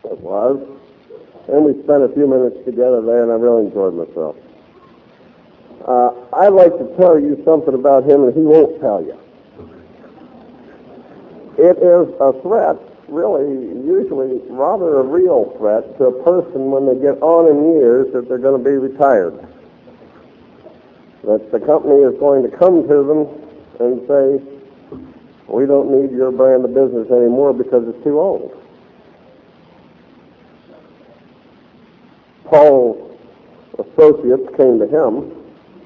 It was. And we spent a few minutes together there, and I really enjoyed myself. I'd like to tell you something about him that he won't tell you. It is a threat, really, usually rather a real threat to a person when they get on in years that they're going to be retired. That the company is going to come to them and say, we don't need your brand of business anymore because it's too old. Paul's associates came to him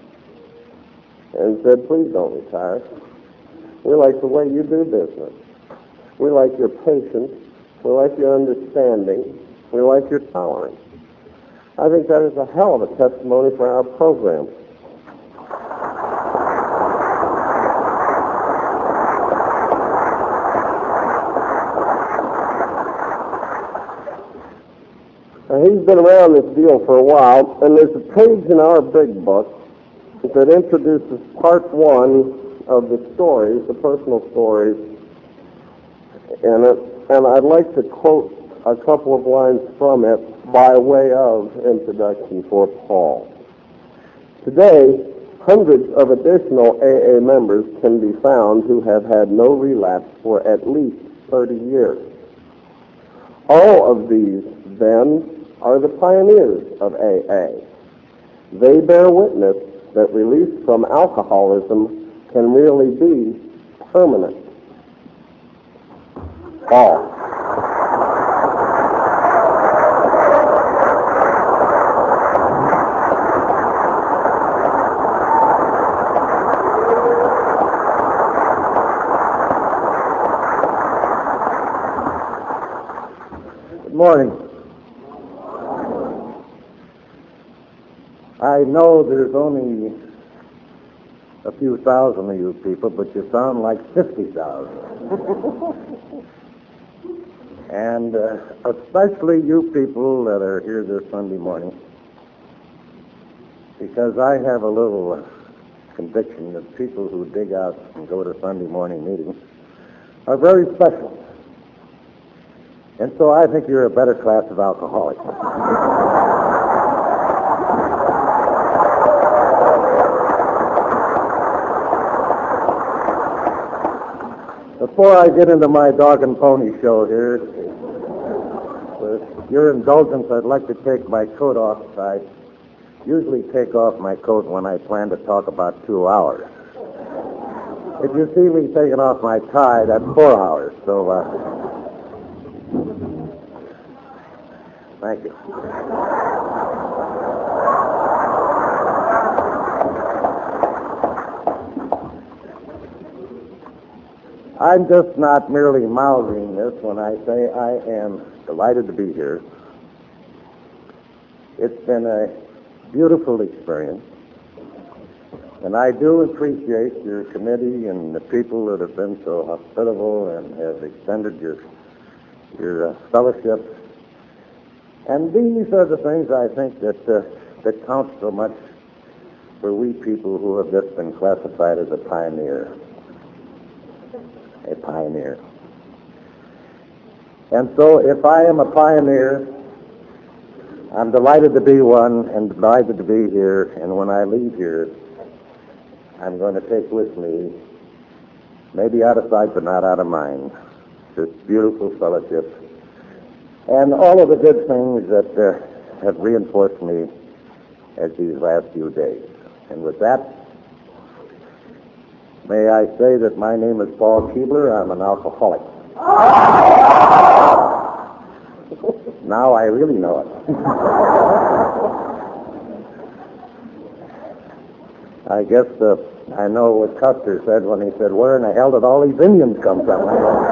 and said, please don't retire. We like the way you do business. We like your patience. We like your understanding. We like your tolerance. I think that is a hell of a testimony for our program. Now, he's been around this deal for a while, and there's a page in our big book that introduces part one of the stories, the personal stories in it, and I'd like to quote a couple of lines from it by way of introduction for Paul. Today, hundreds of additional AA members can be found who have had no relapse for at least 30 years. All of these, then, are the pioneers of AA. They bear witness that release from alcoholism can really be permanent. Paul. Good morning. I know there's only a few thousand of you people, but you sound like 50,000. And especially you people that are here this Sunday morning, because I have a little conviction that people who dig out and go to Sunday morning meetings are very special. And so I think you're a better class of alcoholics. Before I get into my dog and pony show here, with your indulgence, I'd like to take my coat off. I usually take off my coat when I plan to talk about 2 hours. If you see me taking off my tie, that's 4 hours. So, thank you. I'm just not merely mouthing this when I say I am delighted to be here. It's been a beautiful experience, and I do appreciate your committee and the people that have been so hospitable and have extended your fellowship. And these are the things I think that count so much for we people who have just been classified as a pioneer. A pioneer. And so if I am a pioneer, I'm delighted to be one and delighted to be here. And when I leave here, I'm going to take with me, maybe out of sight but not out of mind, this beautiful fellowship and all of the good things that have reinforced me as these last few days. And with that, may I say that my name is Paul Keebler. I'm an alcoholic. Now I really know it. I guess I know what Custer said when he said, where in the hell did all these Indians come from?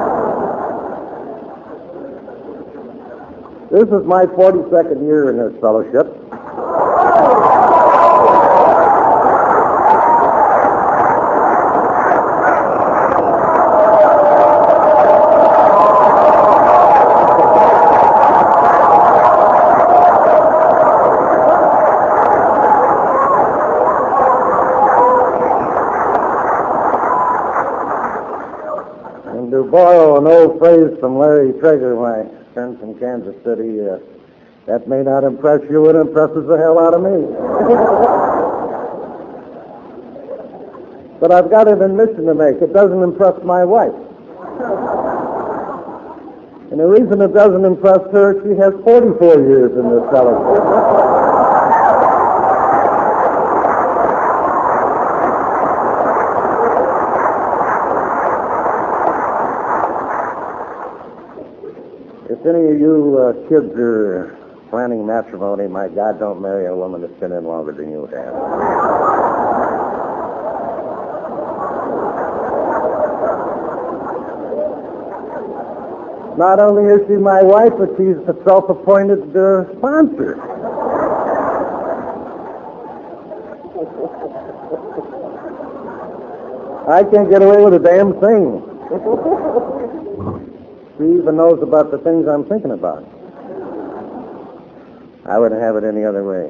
This is my 42nd year in this fellowship. To borrow an old phrase from Larry Traeger, my friend from from Kansas City. That may not impress you. It impresses the hell out of me. But I've got an admission to make. It doesn't impress my wife. And the reason it doesn't impress her, she has 44 years in this fellowship. If any of you kids are planning matrimony, my God, don't marry a woman that's been in longer than you have. Not only is she my wife, but she's a self-appointed sponsor. I can't get away with a damn thing. She even knows about the things I'm thinking about. I wouldn't have it any other way.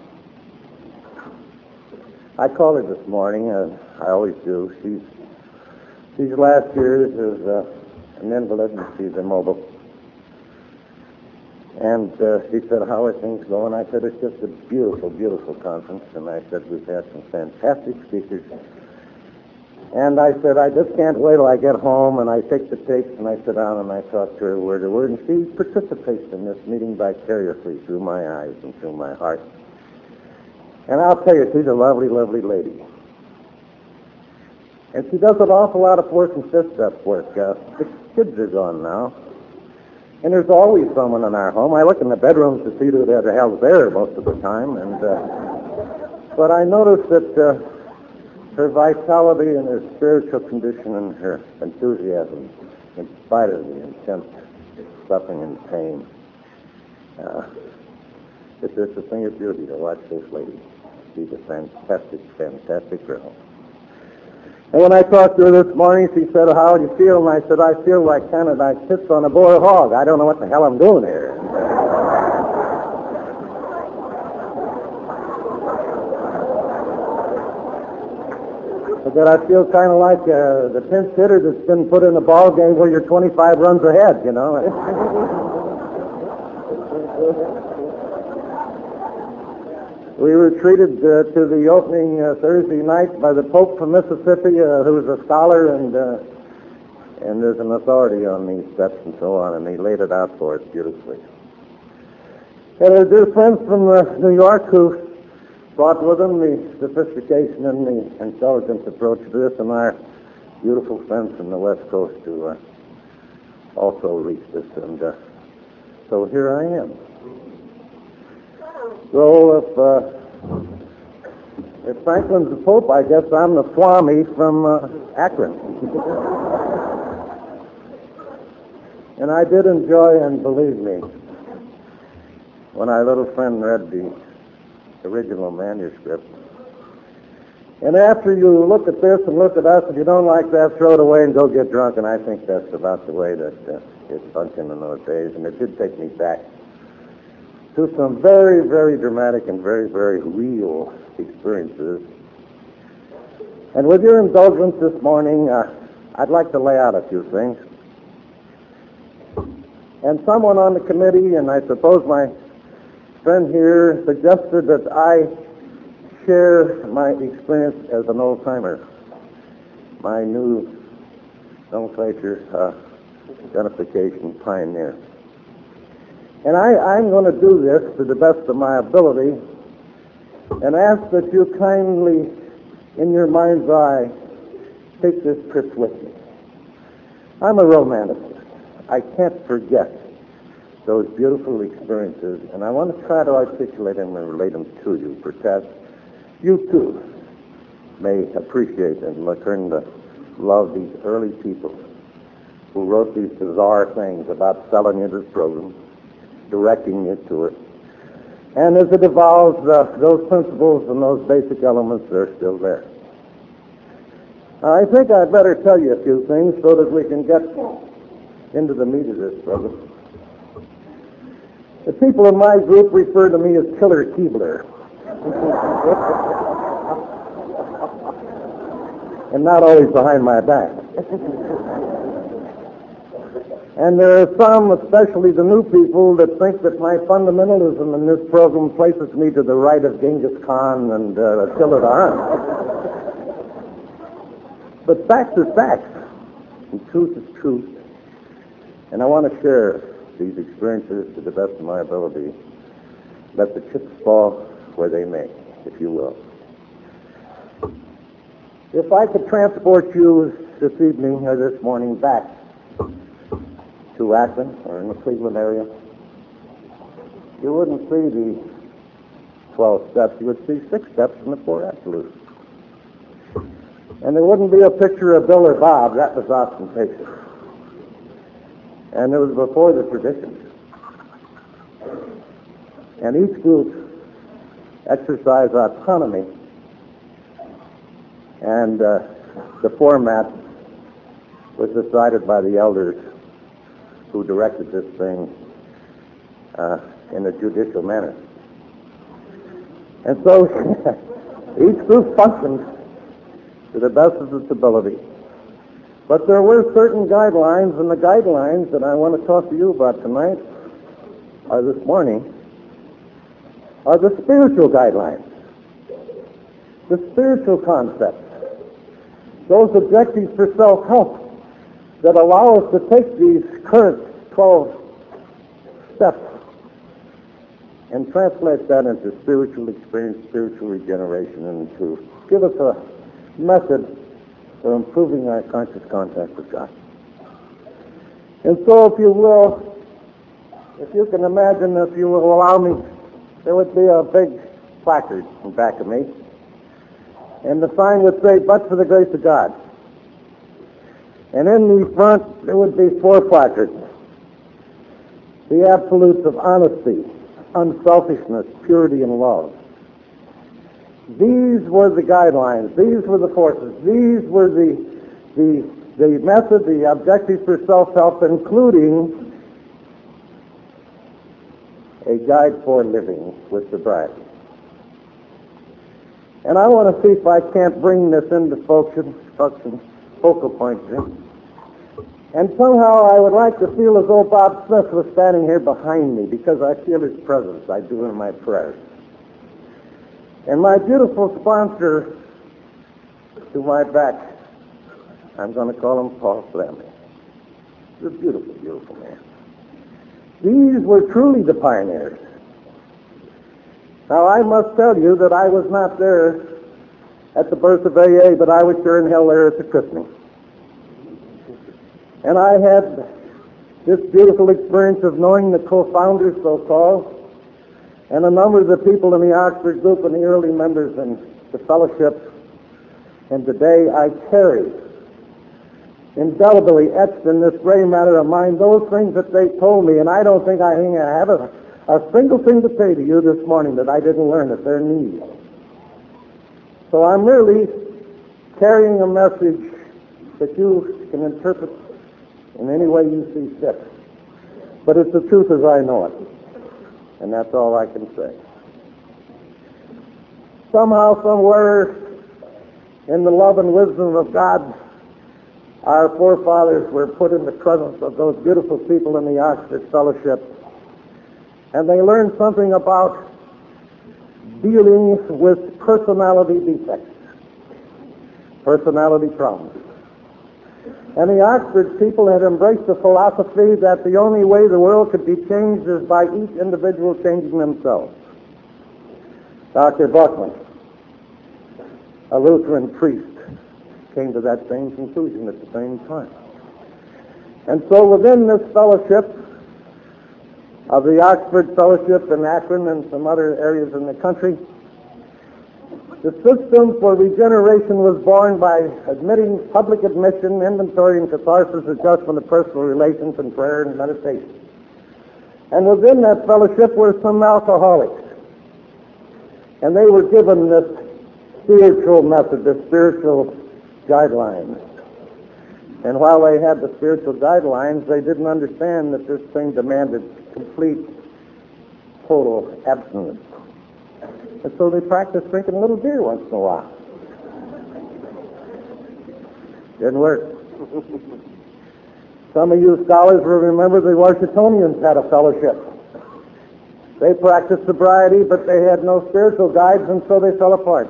I called her this morning. I always do. These last years is an invalid, and she's immobile. And she said, "How are things going?" I said, "It's just a beautiful, beautiful conference." And I said, "We've had some fantastic speakers." And I said, "I just can't wait till I get home and I take the tapes and I sit down and I talk to her word to word." And she participates in this meeting vicariously through my eyes and through my heart. And I'll tell you, she's a lovely, lovely lady. And she does an awful lot of work and fist-up work. The kids are gone now. And there's always someone in our home. I look in the bedrooms to see who the hell's there most of the time. And but I noticed that her vitality and her spiritual condition and her enthusiasm, in spite of the intense suffering and pain, it's just a thing of beauty to watch this lady. She's a fantastic, fantastic girl. And when I talked to her this morning, she said, "How do you feel?" And I said, "I feel like kind of like pissed on a boar hog. I don't know what the hell I'm doing here." But that I feel kind of like the pinch hitter that's been put in a ball game where you're 25 runs ahead, you know. We were treated to the opening Thursday night by the Pope from Mississippi, who's a scholar and there's an authority on these steps and so on, and he laid it out for us beautifully. And our dear friends from New York who brought with them the sophistication and the intelligent approach to this, and our beautiful friends from the West Coast who also reached this, and so here I am. So if Franklin's the Pope, I guess I'm the Swami from Akron. And I did enjoy, and believe me, when our little friend read the original manuscript. And after you look at this and look at us, if you don't like that, throw it away and go get drunk. And I think that's about the way that it's functioned in those days. And it did take me back to some very, very dramatic and very, very real experiences. And with your indulgence this morning, I'd like to lay out a few things. And someone on the committee, and I suppose my friend here, suggested that I share my experience as an old-timer, my new nomenclature identification pioneer. And I'm going to do this to the best of my ability and ask that you kindly, in your mind's eye, take this trip with me. I'm a romanticist. I can't forget those beautiful experiences, and I want to try to articulate them and relate them to you. Perhaps you, too, may appreciate and learn to love these early people who wrote these bizarre things about selling you this program, directing you to it. And as it evolves, those principles and those basic elements are still there. I think I'd better tell you a few things so that we can get into the meat of this program. The people in my group refer to me as Killer Keebler. And not always behind my back. And there are some, especially the new people, that think that my fundamentalism in this program places me to the right of Genghis Khan and Attila the Hun. But facts are facts, and truth is truth. And I want to share these experiences to the best of my ability. Let the chips fall where they may, if you will. If I could transport you this evening or this morning back to Akron or in the Cleveland area, you wouldn't see the 12 steps. You would see 6 steps in the 4 absolutes. And there wouldn't be a picture of Bill or Bob. That was ostentatious. And it was before the traditions. And each group exercised autonomy. And the format was decided by the elders who directed this thing in a judicial manner. And so each group functioned to the best of its ability. But there were certain guidelines, and the guidelines that I want to talk to you about tonight, or this morning, are the spiritual guidelines, the spiritual concepts, those objectives for self-help that allow us to take these current 12 steps and translate that into spiritual experience, spiritual regeneration, and to give us a method for improving our conscious contact with God. And so, if you will, if you can imagine, if you will allow me, there would be a big placard in back of me, and the sign would say, "But for the grace of God." And in the front, there would be 4 placards. The absolutes of honesty, unselfishness, purity, and love. These were the guidelines. These were the forces. These were the method, the objectives for self-help, including a guide for living with sobriety. And I want to see if I can't bring this into focal point here. And somehow I would like to feel as though Bob Smith was standing here behind me, because I feel his presence. I do in my prayers. And my beautiful sponsor to my back, I'm going to call him Paul Fleming. He's a beautiful, beautiful man. These were truly the pioneers. Now, I must tell you that I was not there at the birth of AA, but I was sure in hell there at the christening. And I had this beautiful experience of knowing the co-founders, so-called, and a number of the people in the Oxford group and the early members in the fellowship. And today I carry, indelibly etched in this gray matter of mine, those things that they told me, and I don't think I have a single thing to say to you this morning that I didn't learn at their knees. So I'm merely carrying a message that you can interpret in any way you see fit. But it's the truth as I know it. And that's all I can say. Somehow, somewhere, in the love and wisdom of God, our forefathers were put in the presence of those beautiful people in the Oxford Fellowship, and they learned something about dealing with personality defects, personality problems. And the Oxford people had embraced the philosophy that the only way the world could be changed is by each individual changing themselves. Dr. Buckman, a Lutheran priest, came to that same conclusion at the same time. And so within this fellowship of the Oxford Fellowship in Akron and some other areas in the country, the system for regeneration was born by admitting public admission, inventory, and catharsis, adjustment of personal relations, and prayer and meditation. And within that fellowship were some alcoholics. And they were given this spiritual method, this spiritual guidelines. And while they had the spiritual guidelines, they didn't understand that this thing demanded complete, total abstinence. And so they practiced drinking a little beer once in a while. Didn't work. Some of you scholars will remember the Washingtonians had a fellowship. They practiced sobriety, but they had no spiritual guides, and so they fell apart.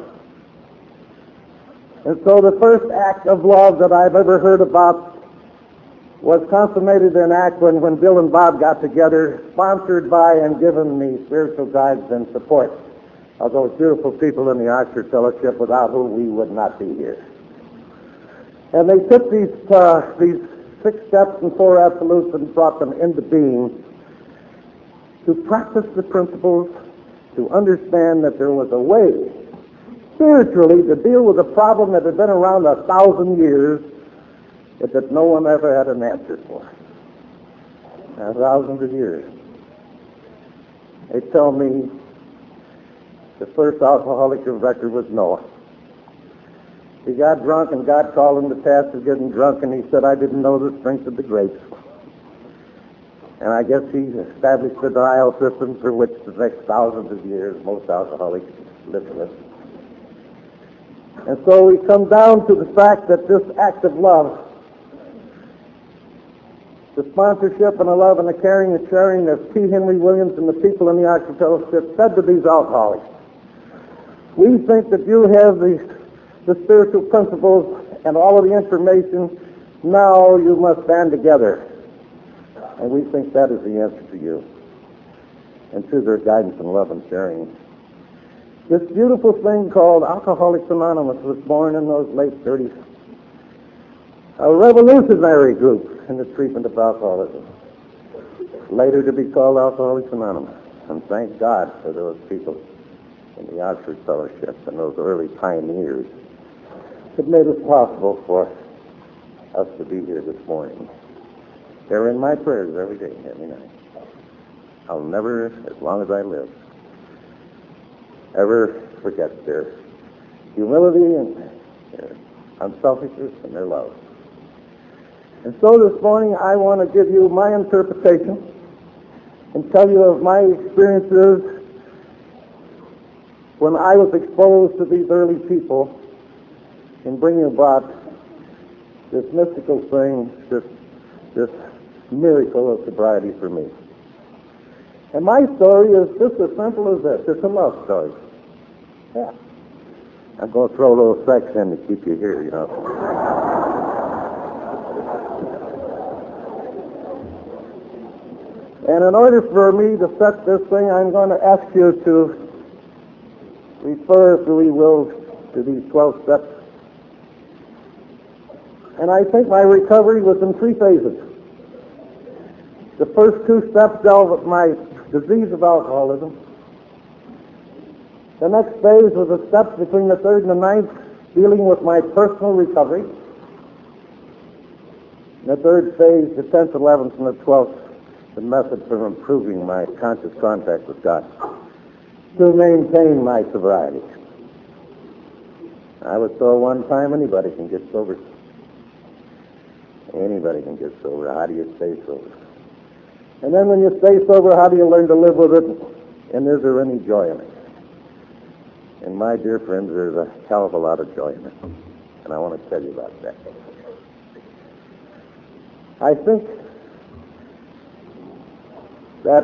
And so the first act of love that I've ever heard about was consummated in Akron when Bill and Bob got together, sponsored by and given me spiritual guides and support of those beautiful people in the Oxford Fellowship, without whom we would not be here. And they took these 6 steps and 4 absolutes and brought them into being to practice the principles, to understand that there was a way spiritually to deal with a problem that had been around 1,000 years, but that no one ever had an answer for. Thousands of years. They tell me the first alcoholic of record was Noah. He got drunk, and God called him to task for getting drunk, and he said, I didn't know the strength of the grapes. And I guess he established the denial system for which the next thousands of years most alcoholics live with. And so we come down to the fact that this act of love, the sponsorship and the love and the caring and sharing that T. Henry Williams and the people in the Oxford Fellowship said to these alcoholics, we think that you have the spiritual principles and all of the information. Now you must stand together. And we think that is the answer to you and to their guidance and love and sharing. This beautiful thing called Alcoholics Anonymous was born in those late 30s. A revolutionary group in the treatment of alcoholism. Later to be called Alcoholics Anonymous. And thank God for those people in the Oxford Fellowship and those early pioneers that made it possible for us to be here this morning. They're in my prayers every day, every night. I'll never, as long as I live, ever forget their humility and their unselfishness and their love. And so this morning I want to give you my interpretation and tell you of my experiences when I was exposed to these early people in bringing about this mystical thing, this miracle of sobriety for me. And my story is just as simple as this. It's a love story. Yeah. I'm going to throw a little sex in to keep you here, you know. And in order for me to set this thing, I'm going to ask you to refer, if we will, to these 12 steps. And I think my recovery was in 3 phases. The first 2 steps dealt with my disease of alcoholism. The next phase was the steps between the 3rd and the 9th dealing with my personal recovery. And the 3rd phase, the 10th, 11th, and the 12th, the method for improving my conscious contact with God to maintain my sobriety. I was told one time anybody can get sober. Anybody can get sober. How do you stay sober? And then when you stay sober, how do you learn to live with it? And is there any joy in it? And my dear friends, there's a hell of a lot of joy in it. And I want to tell you about that. I think that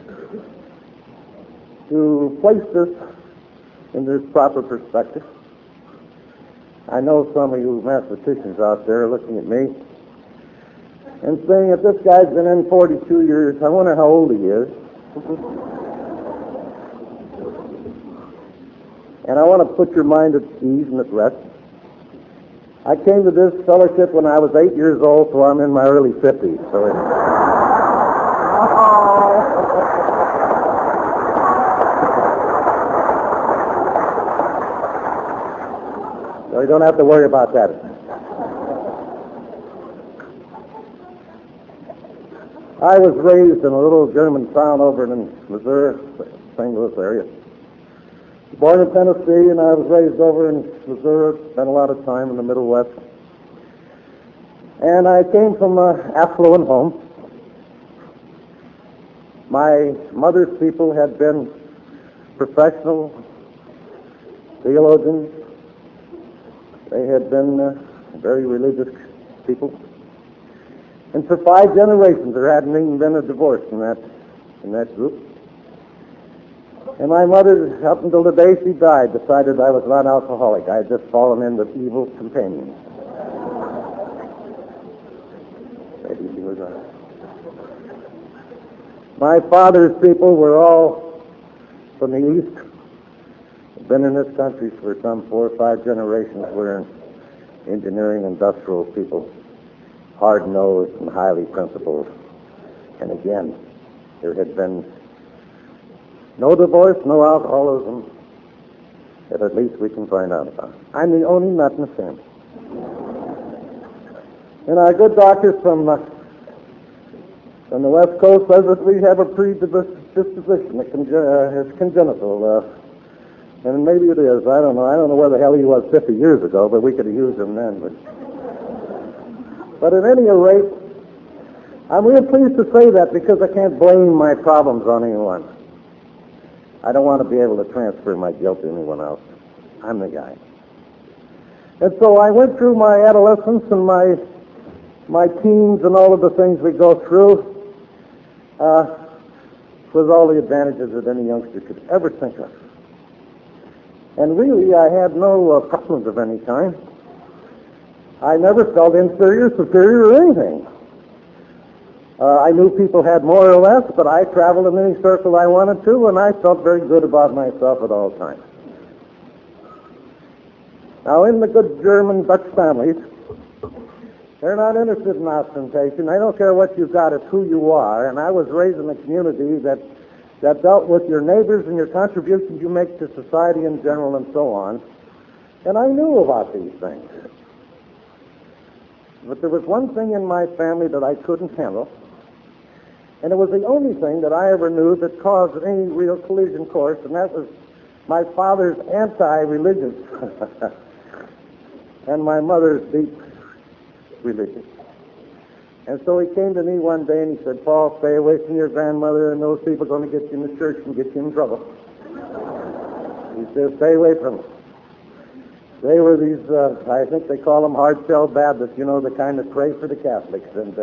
to place this in this proper perspective, I know some of you mathematicians out there are looking at me and saying, if this guy's been in 42 years, I wonder how old he is. And I want to put your mind at ease and at rest. I came to this fellowship when I was 8 years old, so I'm in my early 50s. So you don't have to worry about that. I was raised in a little German town over in Missouri, St. Louis area. Born in Tennessee, and I was raised over in Missouri, spent a lot of time in the Middle West. And I came from an affluent home. My mother's people had been professional theologians. They had been very religious people. And for 5 generations, there hadn't even been a divorce in that group. And my mother, up until the day she died, decided I was not alcoholic. I had just fallen in with evil companions. Maybe she was right. My father's people were all from the East. Had been in this country for some 4 or 5 generations. We're engineering, industrial people, hard-nosed and highly principled. And again, there had been no divorce, no alcoholism, that at least we can find out about. I'm the only nut in the family. And our good doctors from the West Coast says that we have a predisposition. It's congenital. And maybe it is. I don't know. I don't know where the hell he was 50 years ago, but we could have used him then. But at any rate, I'm real pleased to say that because I can't blame my problems on anyone. I don't want to be able to transfer my guilt to anyone else. I'm the guy. And so I went through my adolescence and my teens and all of the things we go through with all the advantages that any youngster could ever think of. And really, I had no problems of any kind. I never felt inferior, superior, or anything. I knew people had more or less, but I traveled in any circle I wanted to, and I felt very good about myself at all times. Now, in the good German Dutch families, they're not interested in ostentation. They don't care what you've got, it's who you are. And I was raised in a community that dealt with your neighbors and your contributions you make to society in general and so on. And I knew about these things. But there was one thing in my family that I couldn't handle, and it was the only thing that I ever knew that caused any real collision course, and that was my father's anti-religious and my mother's deep religion. And so he came to me one day and he said, "Paul, stay away from your grandmother and those people are going to get you in the church and get you in trouble." He said, "Stay away from them." They were these, I think they call them hard-shell Baptists, you know, the kind that pray for the Catholics. And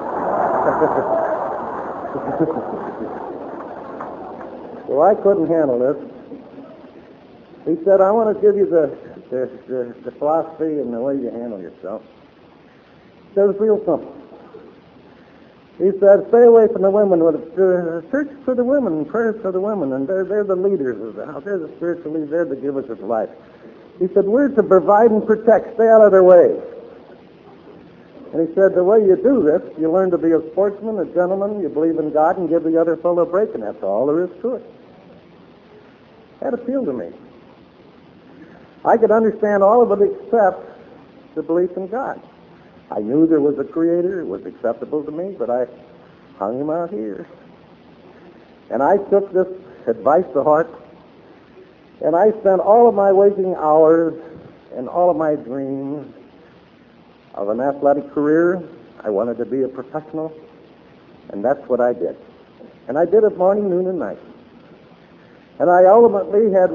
so I couldn't handle this. He said, "I want to give you the philosophy and the way you handle yourself." He said, "It's real simple." He said, "Stay away from the women. Church for the women, prayers for the women, and they're the leaders of the house. They're the spiritual leaders. They're the givers of life." He said, "We're to provide and protect. Stay out of their way." And he said, "The way you do this, you learn to be a sportsman, a gentleman, you believe in God, and give the other fellow a break, and that's all there is to it." That appealed to me. I could understand all of it except the belief in God. I knew there was a creator. It was acceptable to me, but I hung him out here. And I took this advice to heart, and I spent all of my waking hours and all of my dreams of an athletic career. I wanted to be a professional, and that's what I did. And I did it morning, noon, and night. And I ultimately had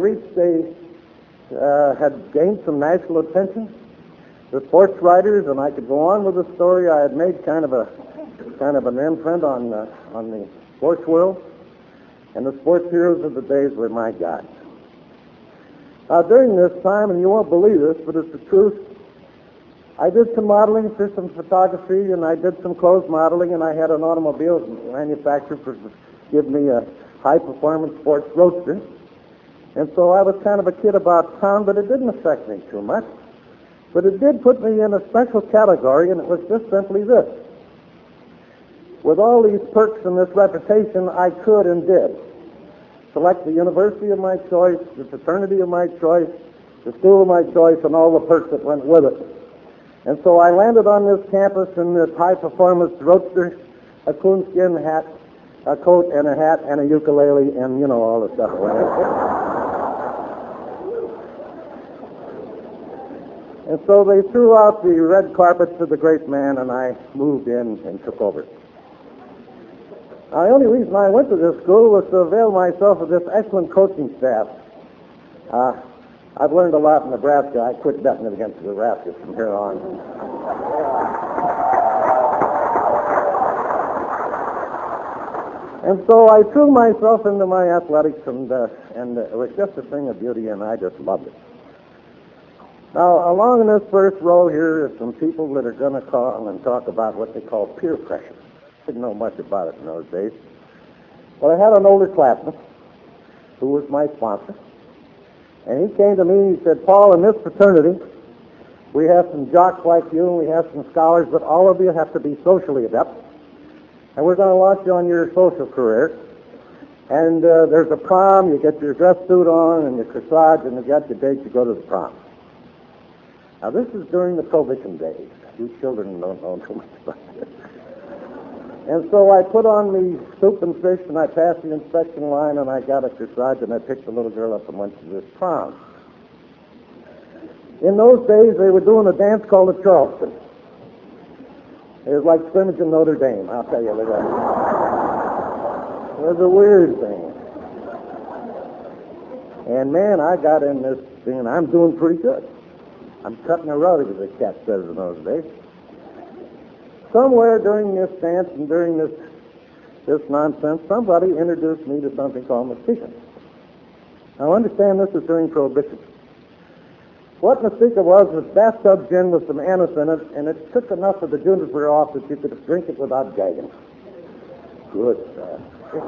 had gained some national attention with sports writers, and I could go on with the story. I had made kind of an imprint on the sports world, and the sports heroes of the days were my God. During this time, and you won't believe this, but it's the truth, I did some modeling for some photography, and I did some clothes modeling, and I had an automobile manufacturer give me a high-performance sports roadster. And so I was kind of a kid about town, but it didn't affect me too much. But it did put me in a special category, and it was just simply this. With all these perks and this reputation, I could and did select the university of my choice, the fraternity of my choice, the school of my choice, and all the perks that went with it. And so I landed on this campus in this high-performance roadster, a coonskin hat, a coat and a hat, and a ukulele, and, you know, all the stuff around it. And so they threw out the red carpet to the great man, and I moved in and took over. Now, the only reason I went to this school was to avail myself of this excellent coaching staff. I've learned a lot in Nebraska. I quit betting against Nebraska from here on. And so I threw myself into my athletics, and it was just a thing of beauty, and I just loved it. Now, along in this first row here are some people that are going to call and talk about what they call peer pressure. Didn't know much about it in those days. But I had an older classmate who was my sponsor, and he came to me and he said, Paul, in this fraternity, we have some jocks like you, and we have some scholars, but all of you have to be socially adept. And we're going to launch you on your social career. And there's a prom, you get your dress suit on and your corsage, and you got your date to go to the prom. Now, this is during the Prohibition days. You children don't know too much about this. And so I put on the soup and fish, and I passed the inspection line, and I got a corsage, and I picked the little girl up and went to this prom. In those days, they were doing a dance called the Charleston. It was like scrimmage in Notre Dame, I'll tell you. It was a weird thing. And, man, I got in this thing, and I'm doing pretty good. I'm cutting a rug, as the cat says in those days. Somewhere during this dance and during this nonsense, somebody introduced me to something called Mastika. Now, understand this is during Prohibition. What Mastika was bathtub gin with some anise in it, and it took enough of the juniper off that you could drink it without gagging. Good stuff.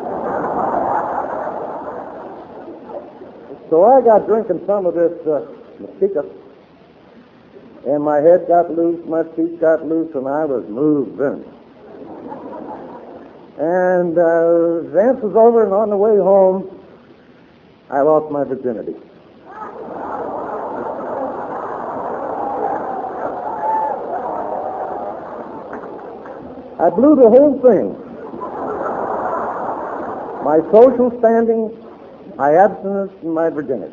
So I got drinking some of this Mastika, and my head got loose, my feet got loose, and I was moving. And the dance was over, and on the way home, I lost my virginity. I blew the whole thing. My social standing, my abstinence, and my virginity.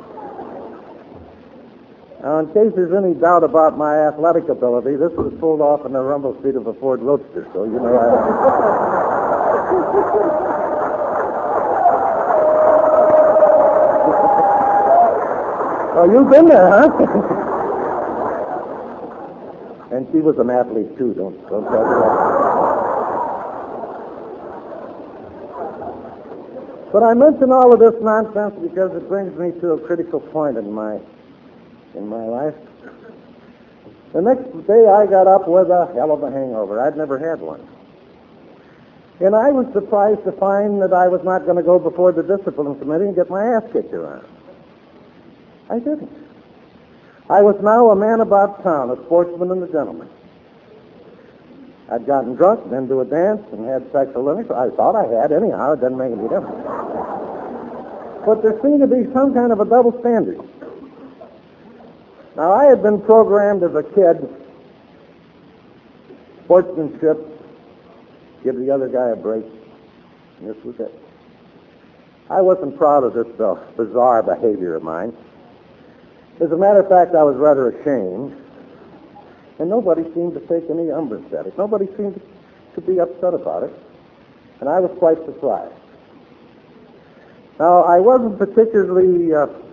Now, in case there's any doubt about my athletic ability, this was pulled off in the rumble seat of a Ford Roadster, so you know Oh, you've been there, huh? And she was an athlete, too, don't tell me that. But I mention all of this nonsense because it brings me to a critical point in my life. The next day I got up with a hell of a hangover. I'd never had one. And I was surprised to find that I was not going to go before the discipline committee and get my ass kicked around. I didn't. I was now a man about town, a sportsman and a gentleman. I'd gotten drunk, been to a dance, and had sexual intercourse. I thought I had anyhow. It doesn't make any difference. But there seemed to be some kind of a double standard. Now, I had been programmed as a kid, sportsmanship, give the other guy a break, and this was it. I wasn't proud of this bizarre behavior of mine. As a matter of fact, I was rather ashamed, and nobody seemed to take any umbrage at it. Nobody seemed to be upset about it, and I was quite surprised. Now, I wasn't particularly...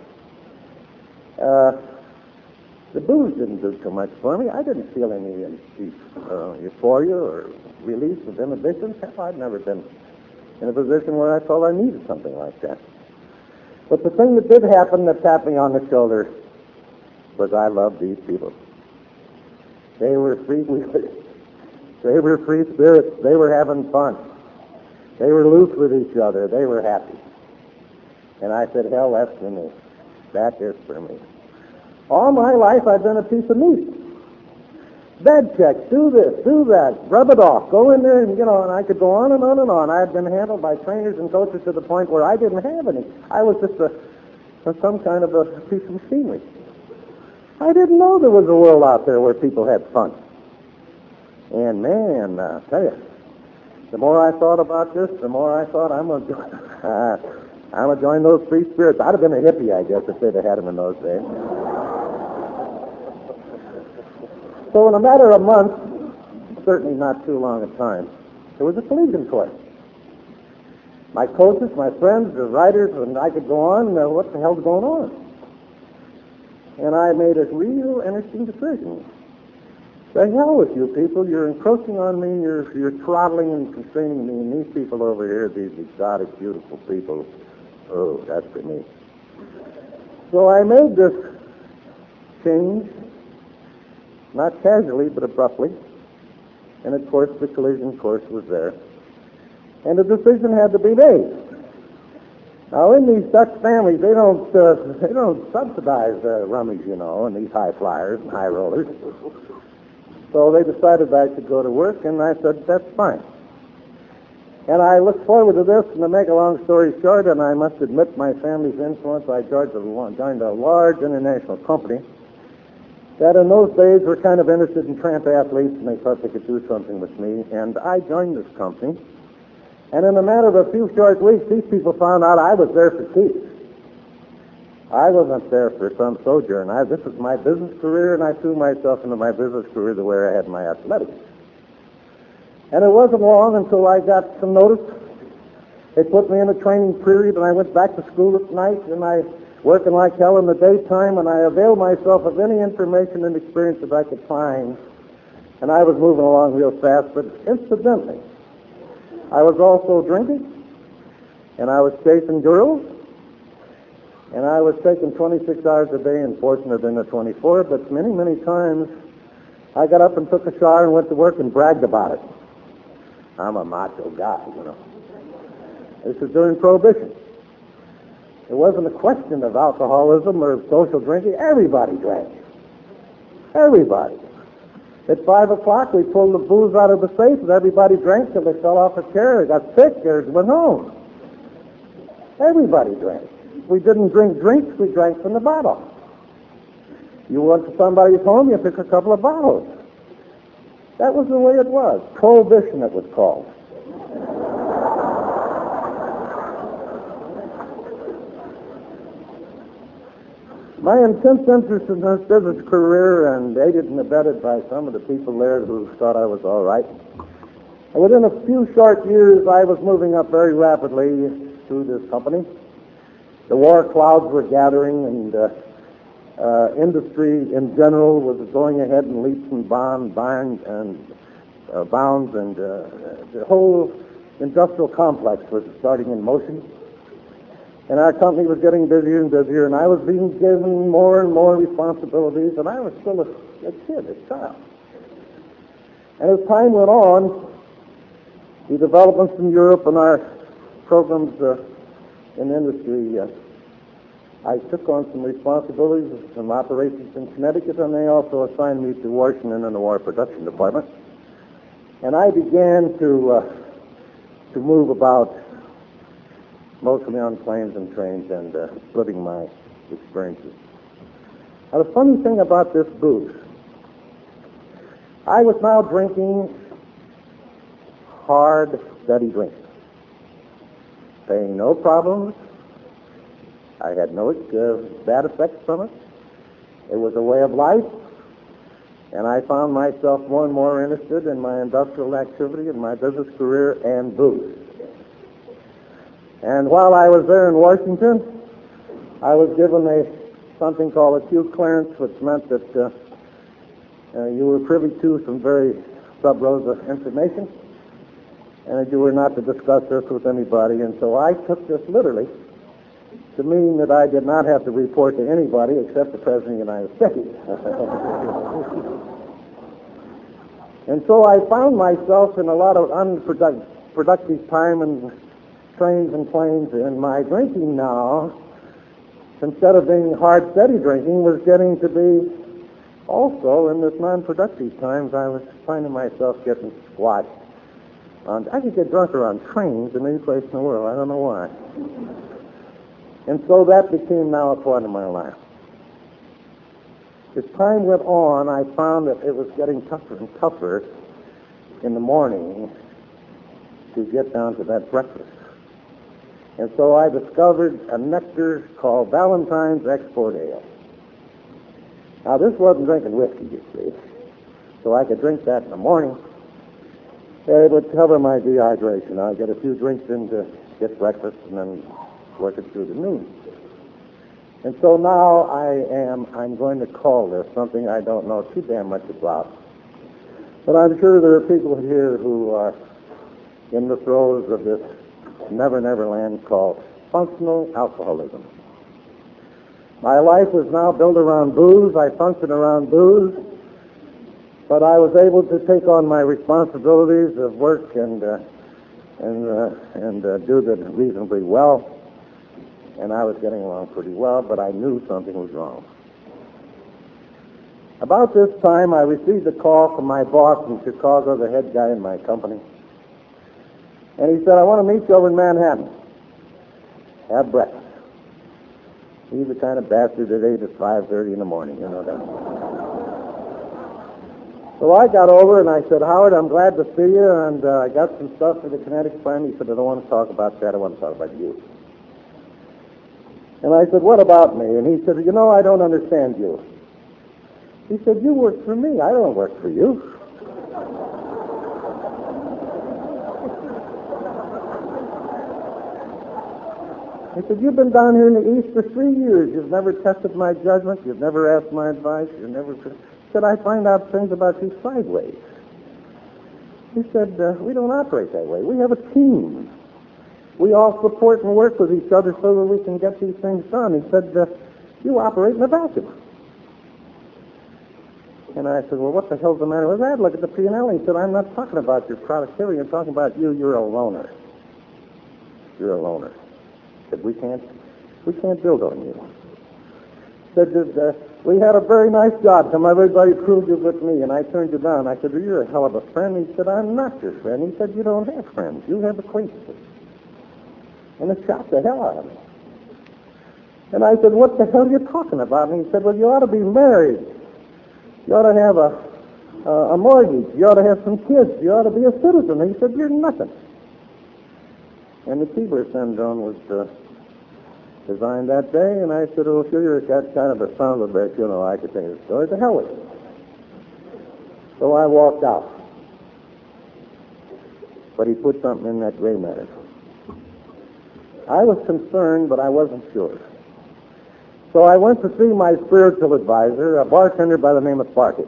the booze didn't do too much for me. I didn't feel any euphoria or release of inhibitions. I'd never been in a position where I felt I needed something like that. But the thing that did happen that tapped me on the shoulder was I loved these people. They were freewheelers. They were free spirits. They were having fun. They were loose with each other. They were happy. And I said, hell, that's for me. That is for me. All my life I've been a piece of meat. Bed checks, do this, do that, rub it off, go in there, and and I could go on and on and on. I had been handled by trainers and coaches to the point where I didn't have any. I was just some kind of a piece of machinery. I didn't know there was a world out there where people had fun. And man, I'll tell you, the more I thought about this, the more I thought I'm going to join those free spirits. I'd have been a hippie, I guess, if they'd have had them in those days. So in a matter of months, certainly not too long a time, there was a collegiate course. My coaches, my friends, the writers, and I could go on, what the hell's going on? And I made a real interesting decision. The hell with you people. You're encroaching on me. You're throttling and constraining me. And these people over here, these exotic, beautiful people, oh, that's for me. So I made this change, not casually, but abruptly. And of course, the collision course was there. And a decision had to be made. Now, in these Dutch families, they don't subsidize rummies, you know, and these high flyers and high rollers. So they decided I should go to work, and I said, that's fine. And I looked forward to this, and to make a long story short, and I must admit my family's influence, I joined a large international company that in those days were kind of interested in tramp athletes, and they thought they could do something with me. And I joined this company, and in a matter of a few short weeks, these people found out I was there for keeps. I wasn't there for some sojourn. This was my business career, and I threw myself into my business career the way I had my athletics. And it wasn't long until I got some notice. They put me in a training period, and I went back to school at night, and I working like hell in the daytime, and I availed myself of any information and experience that I could find. And I was moving along real fast, but incidentally, I was also drinking, and I was chasing girls, and I was taking 26 hours a day and forcing it into 24, but many, many times I got up and took a shower and went to work and bragged about it. I'm a macho guy, you know. This is during Prohibition. It wasn't a question of alcoholism or social drinking. Everybody drank. Everybody. At 5 o'clock, we pulled the booze out of the safe, and everybody drank till they fell off a chair, or got sick, or went home. Everybody drank. We didn't drink drinks, we drank from the bottle. You went to somebody's home, you took a couple of bottles. That was the way it was. Prohibition, it was called. My intense interest in this business career, and aided and abetted by some of the people there who thought I was all right. And within a few short years, I was moving up very rapidly through this company. The war clouds were gathering, and industry in general was going ahead in leaps and bounds, and the whole industrial complex was starting in motion. And our company was getting busier and busier, and I was being given more and more responsibilities, and I was still a kid, a child. And as time went on, the developments in Europe and our programs in industry, I took on some responsibilities, some operations in Connecticut, and they also assigned me to Washington in the War Production Department. And I began to move about, mostly on planes and trains, and splitting my experiences. Now, the funny thing about this booth, I was now drinking hard, steady drink, paying no problems. I had no bad effects from it. It was a way of life, and I found myself more and more interested in my industrial activity and my business career and booze. And while I was there in Washington, I was given something called a Q clearance, which meant that you were privy to some very sub rosa information, and that you were not to discuss this with anybody. And so I took this literally to mean that I did not have to report to anybody except the President of the United States. And so I found myself in a lot of unproductive time and trains and planes, and my drinking now, instead of being hard, steady drinking, was getting to be also in this non-productive times. I was finding myself getting squashed. I could get drunker on trains than any place in the world. I don't know why. And so that became now a part of my life. As time went on, I found that it was getting tougher and tougher in the morning to get down to that breakfast. And so I discovered a nectar called Valentine's Export Ale. Now, this wasn't drinking whiskey, you see, so I could drink that in the morning. It would cover my dehydration. I'd get a few drinks in to get breakfast and then work it through to noon. And so now I'm going to call this something I don't know too damn much about, But I'm sure there are people here who are in the throes of this never land called functional alcoholism. My life was now built around booze. I functioned around booze, but I was able to take on my responsibilities of work and do them reasonably well. And I was getting along pretty well, but I knew something was wrong. About this time, I received a call from my boss in Chicago, the head guy in my company. And he said, I want to meet you over in Manhattan. Have breakfast. He's the kind of bastard that ate at 5:30 in the morning, you know that. So I got over and I said, Howard, I'm glad to see you, and I got some stuff for the Kinetic Friend. He said, I don't want to talk about that. I want to talk about you. And I said, what about me? And he said, you know, I don't understand you. He said, you work for me. I don't work for you. He said, you've been down here in the East for 3 years. You've never tested my judgment. You've never asked my advice. You've never... He said, I find out things about you sideways. He said, we don't operate that way. We have a team. We all support and work with each other so that we can get these things done. He said, you operate in a vacuum. And I said, well, what the hell's the matter with that? Look at the P&L. He said, I'm not talking about your productivity. I'm talking about you. You're a loner. You're a loner. He said, we can't build on you. He said, we had a very nice job. Everybody proved it with me, and I turned you down. I said, well, you're a hell of a friend. He said, I'm not your friend. He said, you don't have friends. You have acquaintances. And it shocked the hell out of me. And I said, what the hell are you talking about? And he said, well, you ought to be married. You ought to have a mortgage. You ought to have some kids. You ought to be a citizen. And he said, you're nothing. And the Keebler syndrome was designed that day, and I said, oh, sure, you're that kind of a son of a bitch, you know, I could tell you the story. To hell with it. So I walked out. But he put something in that gray matter. I was concerned, but I wasn't sure. So I went to see my spiritual advisor, a bartender by the name of Sparky.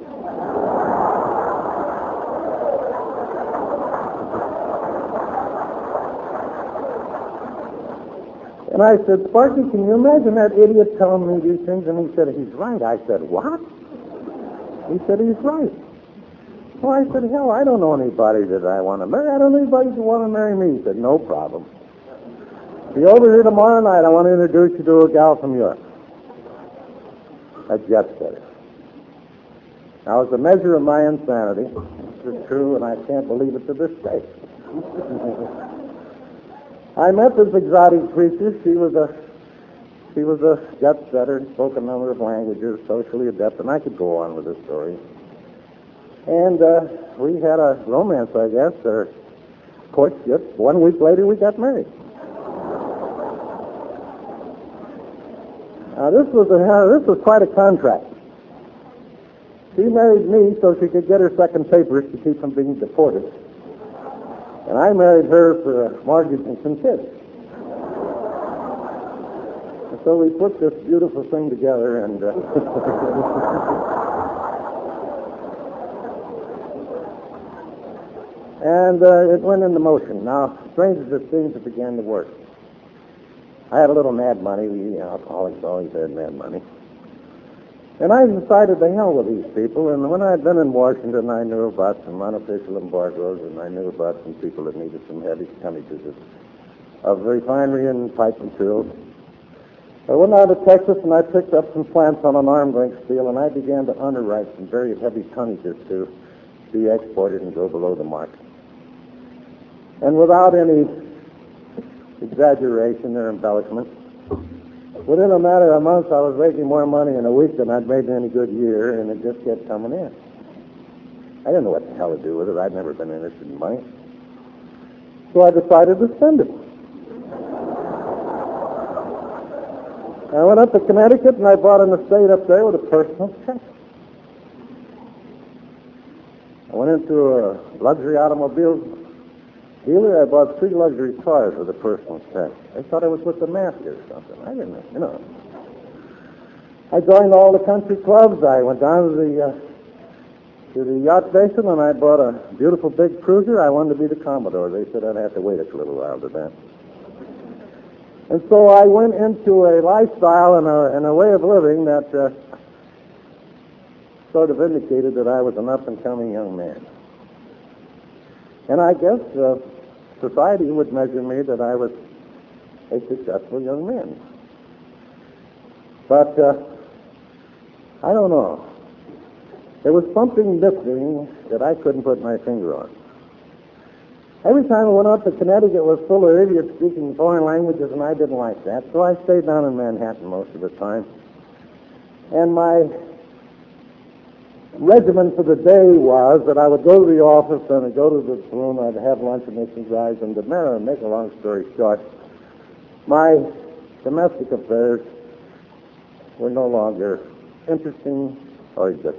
And I said, Sparky, can you imagine that idiot telling me these things? And he said, he's right. I said, what? He said, he's right. Well, I said, hell, I don't know anybody that I want to marry. I don't know anybody that want to marry me. He said, no problem. Be over here tomorrow night. I want to introduce you to a gal from Europe. A jet setter. Now, as a measure of my insanity, this is true, and I can't believe it to this day. I met this exotic creature. She was a jet setter, spoke a number of languages, socially adept, and I could go on with this story. And we had a romance, I guess, or courtship. 1 week later, we got married. Now, this was quite a contract. She married me so she could get her second papers to keep from being deported. And I married her for a mortgage and some kids. And so we put this beautiful thing together, and and it went into motion. Now, strange as it seems, it began to work. I had a little mad money. We alcoholics always had mad money. And I decided to hell with these people, and when I had been in Washington, I knew about some unofficial embargoes, and I knew about some people that needed some heavy tonnages of refinery and pipe and tools. I went out to Texas, and I picked up some plants on an arm length steel, and I began to underwrite some very heavy tonnages to be exported and go below the mark. And without any exaggeration or embellishment, within a matter of months, I was making more money in a week than I'd made in any good year, and it just kept coming in. I didn't know what the hell to do with it. I'd never been interested in money. So I decided to spend it. I went up to Connecticut, and I bought an estate up there with a personal check. I went into a luxury automobile dealer. I bought 3 luxury cars with a personal check. I thought I was with the mafia or something. I didn't know, you know. I joined all the country clubs. I went down to to the yacht station, and I bought a beautiful big cruiser. I wanted to be the Commodore. They said I'd have to wait a little while to that. And so I went into a lifestyle and a way of living that sort of indicated that I was an up-and-coming young man. And I guess society would measure me that I was a successful young man. But I don't know. There was something missing that I couldn't put my finger on. Every time I went out to Connecticut, it was full of idiots speaking foreign languages, and I didn't like that. So I stayed down in Manhattan most of the time. And my regimen for the day was that I would go to the office and I'd go to the saloon, I'd have lunch and make some drives, and to make a long story short, my domestic affairs were no longer interesting or good.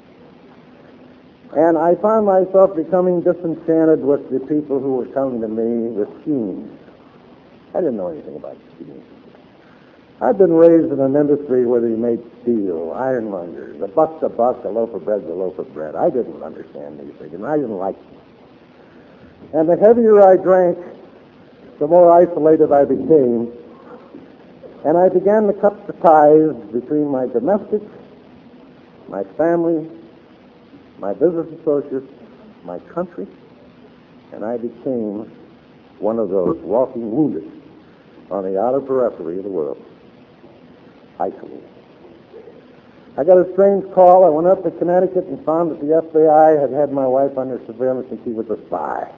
And I found myself becoming disenchanted with the people who were coming to me with schemes. I didn't know anything about schemes. I'd been raised in an industry where they made steel, ironmongers, a buck's a buck, a loaf of bread's a loaf of bread. I didn't understand these things, and I didn't like them. And the heavier I drank, the more isolated I became, and I began to cut the ties between my domestics, my family, my business associates, my country, and I became one of those walking wounded on the outer periphery of the world. Isolated. I got a strange call. I went up to Connecticut and found that the FBI had had my wife under surveillance and she was a spy.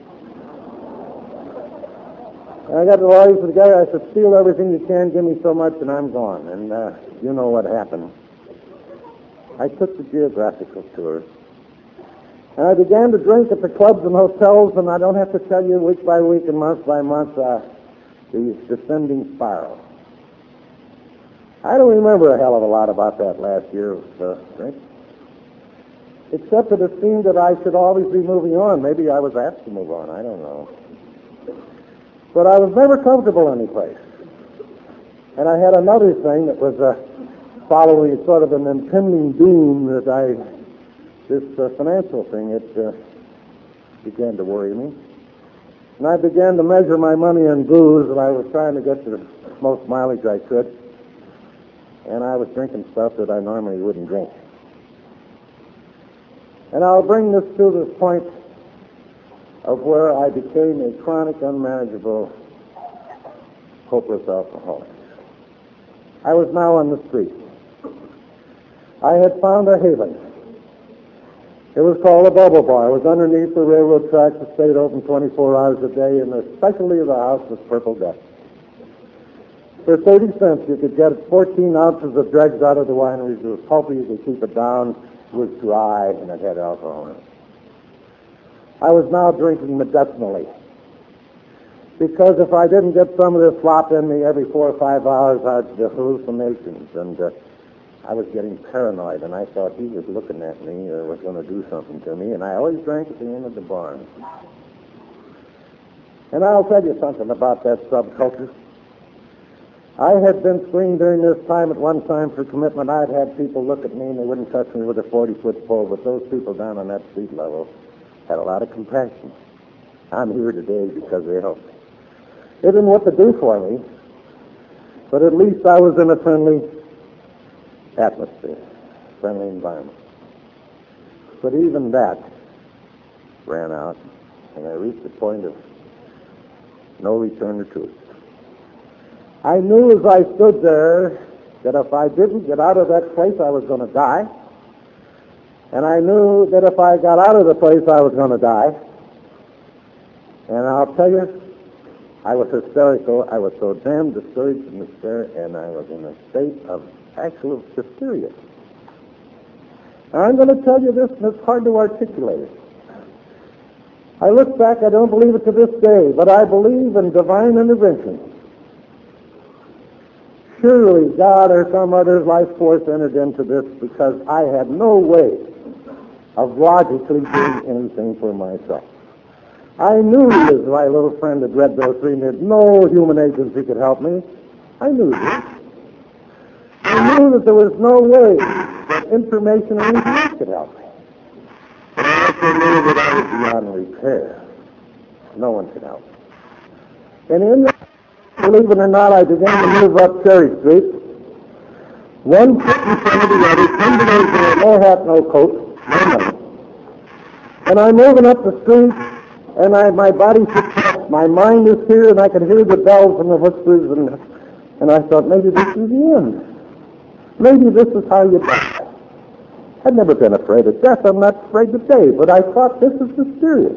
And I got the lawyers to the guy. I said, steal everything you can, give me so much, and I'm gone. And you know what happened. I took the geographical tour. And I began to drink at the clubs and hotels, and I don't have to tell you week by week and month by month the descending spiral. I don't remember a hell of a lot about that last year of drink, except that it seemed that I should always be moving on. Maybe I was asked to move on. I don't know. But I was never comfortable anyplace. And I had another thing that was following sort of an impending doom that this financial thing, it began to worry me. And I began to measure my money in booze, and I was trying to get the most mileage I could. And I was drinking stuff that I normally wouldn't drink. And I'll bring this to this point of where I became a chronic, unmanageable, hopeless alcoholic. I was now on the street. I had found a haven. It was called a Bubble Bar. It was underneath the railroad tracks. It stayed open 24 hours a day, and the specialty of the house was Purple Death. For 30 cents, you could get 14 ounces of dregs out of the wineries. It was pulpy, you could keep it down. It was dry, and it had alcohol in it. I was now drinking medicinally, because if I didn't get some of this slop in me every 4 or 5 hours, I'd have hallucinations, and I was getting paranoid, and I thought he was looking at me or was going to do something to me, and I always drank at the end of the bar. And I'll tell you something about that subculture. I had been screened during this time at one time for commitment. I'd had people look at me and they wouldn't touch me with a 40-foot pole, but those people down on that street level had a lot of compassion. I'm here today because they helped me. They didn't know what to do for me, but at least I was in a friendly atmosphere, friendly environment. But even that ran out, and I reached the point of no return or truth. I knew as I stood there that if I didn't get out of that place, I was going to die. And I knew that if I got out of the place, I was going to die. And I'll tell you, I was hysterical. I was so damn discouraged and despair, and I was in a state of actual hysteria. Now, I'm going to tell you this, and it's hard to articulate it. I look back, I don't believe it to this day, but I believe in divine intervention. Surely God or some other life force entered into this, because I had no way of logically doing anything for myself. I knew as my little friend had read those three, and there's no human agency could help me. I knew this. I knew that there was no way that information or anything else could help me. they knew that I was beyond repair. No one could help. And in that, believe it or not, I began to move up Cherry Street. One foot in front of the other, somebody there, no hat, no coat, no money. And I'm moving up the street, and my body's depressed. My mind is here, and I can hear the bells and the whispers, and I thought, maybe this is the end. Maybe this is how you die. I'd never been afraid of death. I'm not afraid today, but I thought this is mysterious.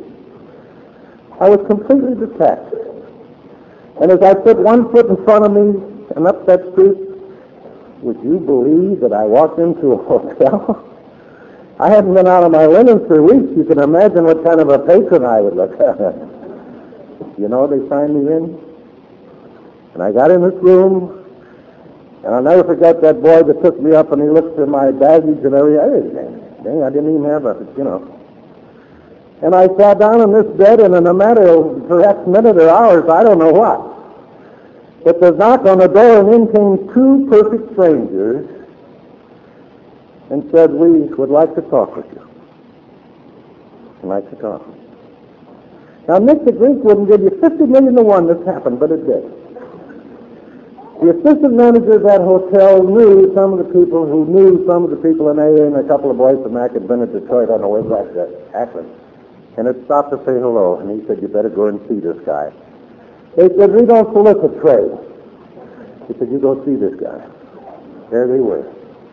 I was completely detached. And as I put one foot in front of me and up that street, would you believe that I walked into a hotel? I hadn't been out of my linen for weeks. You can imagine what kind of a patron I would look at. You know, they signed me in. And I got in this room, and I'll never forget that boy that took me up, and he looked at my baggage and everything. Dang, I didn't even have a, And I sat down on this bed, and in a matter of perhaps minutes or hours, I don't know what. But there's a knock on the door, and in came two perfect strangers and said, we would like to talk with you. I'd like to talk. Now, Nick the Greek wouldn't give you 50 million to 1 this happened, but it did. The assistant manager of that hotel knew some of the people who knew some of the people in AA, and a couple of boys from Mac had been in Detroit on the way back to Akron. And had stopped to say hello, and he said, you better go and see this guy. They said, we don't solicit trade. He said, you go see this guy. There they were.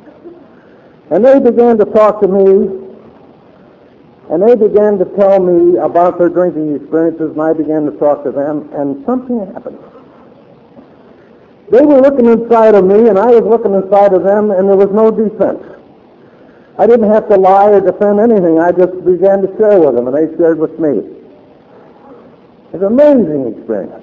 And they began to talk to me, and they began to tell me about their drinking experiences, and I began to talk to them, and something happened. They were looking inside of me, and I was looking inside of them, and there was no defense. I didn't have to lie or defend anything. I just began to share with them, and they shared with me. It's an amazing experience.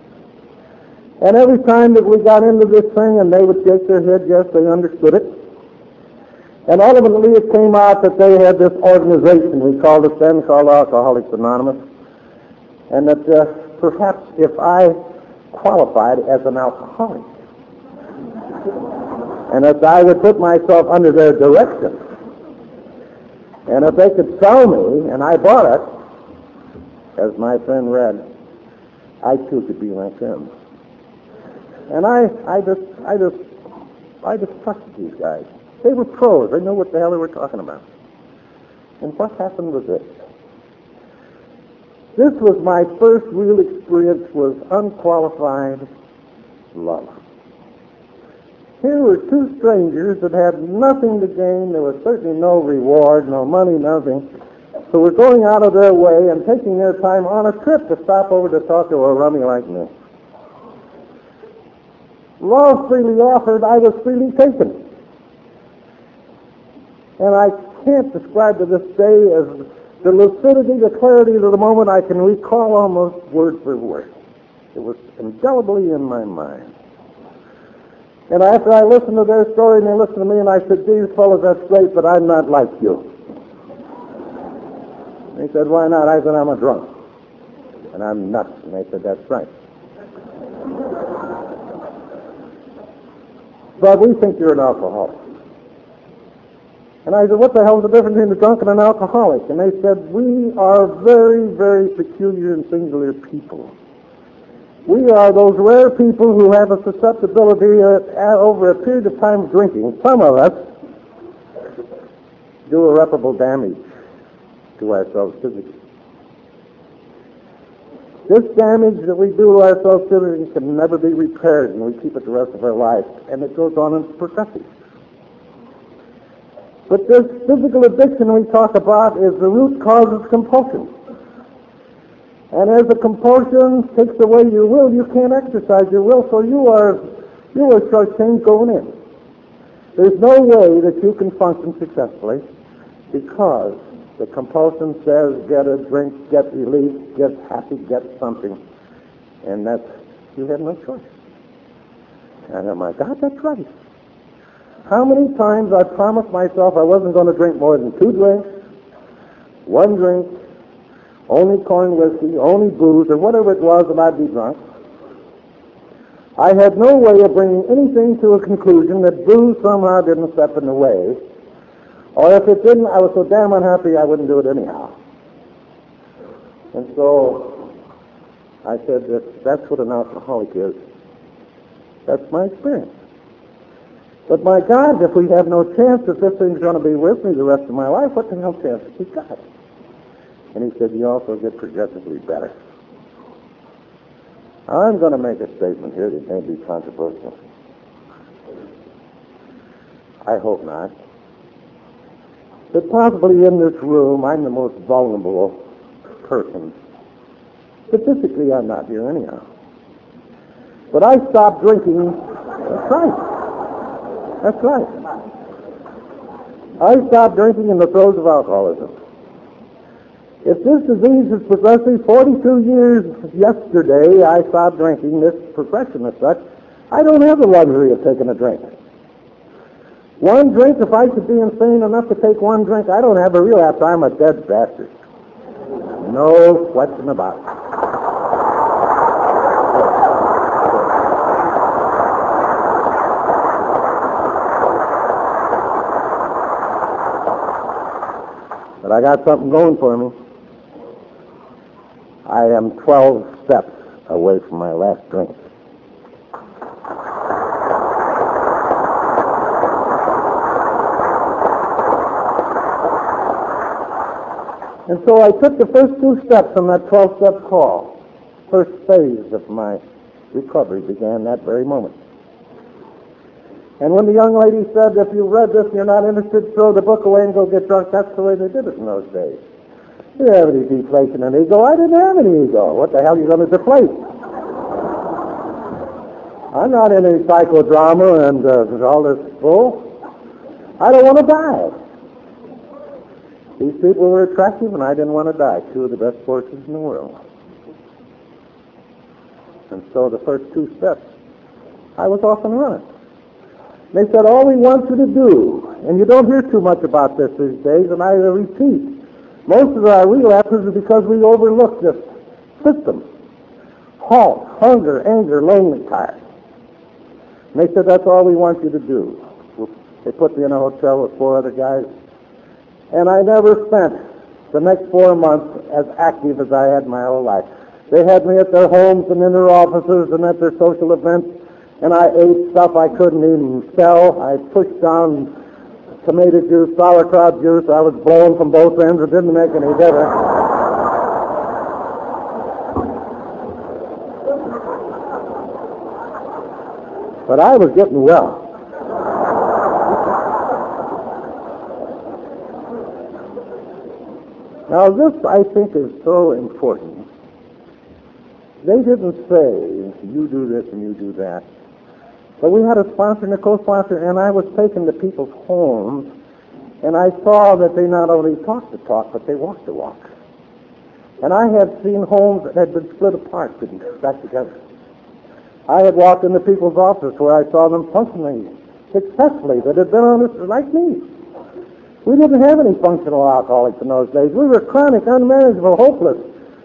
And every time that we got into this thing, and they would shake their head, yes, they understood it. And ultimately it came out that they had this organization, we called it then, called Alcoholics Anonymous, and that perhaps if I qualified as an alcoholic, and if I would put myself under their direction, and if they could sell me, and I bought it, as my friend read, I too could be like them. And I just trusted these guys. They were pros. They knew what the hell they were talking about. And what happened was this. This was my first real experience with unqualified love. Here were two strangers that had nothing to gain. There was certainly no reward, no money, nothing. So we're going out of their way and taking their time on a trip to stop over to talk to a rummy like me. Love freely offered, I was freely taken. And I can't describe to this day as the lucidity, the clarity of the moment I can recall almost word for word. It was indelibly in my mind. And after I listened to their story and they listened to me, and I said, these fellows, that's great, but I'm not like you. They said, why not? I said, I'm a drunk. And I'm nuts. And they said, that's right. But we think you're an alcoholic. And I said, what the hell is the difference between a drunk and an alcoholic? And they said, we are very, very peculiar and singular people. We are those rare people who have a susceptibility over a period of time of drinking. Some of us do irreparable damage to ourselves physically. This damage that we do to ourselves physically can never be repaired, and we keep it the rest of our life, and it goes on and progresses. But this physical addiction we talk about is the root cause of compulsion. And as the compulsion takes away your will, you can't exercise your will, so you are short-changed going in. There's no way that you can function successfully because the compulsion says get a drink, get relief, get happy, get something. And you have no choice. And oh my God, that's right. How many times I promised myself I wasn't going to drink more than 2 drinks, 1 drink, only corn whiskey, only booze, or whatever it was, and I'd be drunk. I had no way of bringing anything to a conclusion that booze somehow didn't step in the way. Or if it didn't, I was so damn unhappy I wouldn't do it anyhow. And so I said that's what an alcoholic is. That's my experience. But my God, if we have no chance that this thing's going to be with me the rest of my life, what the hell chance have we got? And he said, you also get progressively better. I'm going to make a statement here that may be controversial. I hope not. But possibly in this room, I'm the most vulnerable person. Statistically, I'm not here anyhow. But I stopped drinking. That's right. That's right. I stopped drinking in the throes of alcoholism. If this disease is progressing 42 years yesterday, I stopped drinking, this progression as such, I don't have the luxury of taking a drink. One drink, if I should be insane enough to take one drink, I don't have a relapse. I'm a dead bastard. No question about it. But I got something going for me. I am 12 steps away from my last drink. And so I took the first 2 steps on that 12-step call. First phase of my recovery began that very moment. And when the young lady said, if you read this and you're not interested, throw the book away and go get drunk, that's the way they did it in those days. You didn't have any deflation in ego. I didn't have any ego. What the hell are you going to deflate? I'm not in any psychodrama and all this bull. I don't want to die. These people were attractive and I didn't want to die. 2 of the best forces in the world. And so the first 2 steps, I was off and running. They said, all we want you to do, and you don't hear too much about this these days, and I repeat, most of our relapses are because we overlook this system. Halt, hunger, anger, lonely, tired. And they said, that's all we want you to do. They put me in a hotel with 4 other guys, and I never spent the next 4 months as active as I had my whole life. They had me at their homes and in their offices and at their social events, and I ate stuff I couldn't even spell. I pushed down tomato juice, sauerkraut juice. I was blown from both ends. It didn't make any difference. But I was getting well. Now this, I think, is so important. They didn't say, you do this and you do that. But we had a sponsor and a co-sponsor, and I was taken to people's homes, and I saw that they not only talked the talk, but they walked the walk. And I had seen homes that had been split apart, but back together. I had walked into people's offices where I saw them functioning successfully, that had been honest like me. We didn't have any functional alcoholics in those days. We were chronic, unmanageable, hopeless,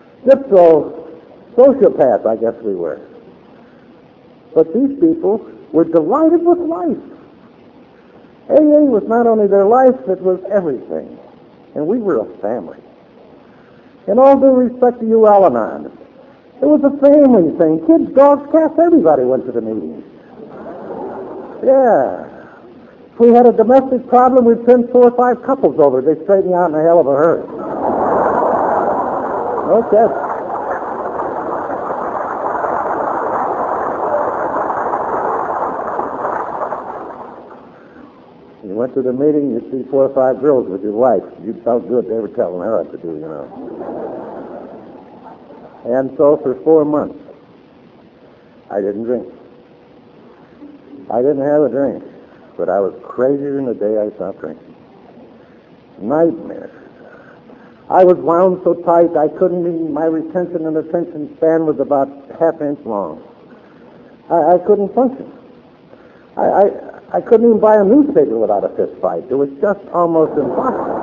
sociopaths, I guess we were. But these people were delighted with life. AA was not only their life, it was everything. And we were a family. In all due respect to you, Al-Anon, it was a family thing. Kids, dogs, cats, everybody went to the meetings. Yeah. If we had a domestic problem, we'd send 4 or 5 couples over. They'd straighten out in a hell of a hurry. Okay. You went to the meeting, you'd see 4 or 5 girls with your wife. You felt good. They were telling her what to do, you know. And so for 4 months, I didn't drink. I didn't have a drink, but I was crazier than the day I stopped drinking. Nightmares. I was wound so tight I couldn't even, my retention and attention span was about ½ inch long. I couldn't function. I couldn't even buy a newspaper without a fist fight. It was just almost impossible.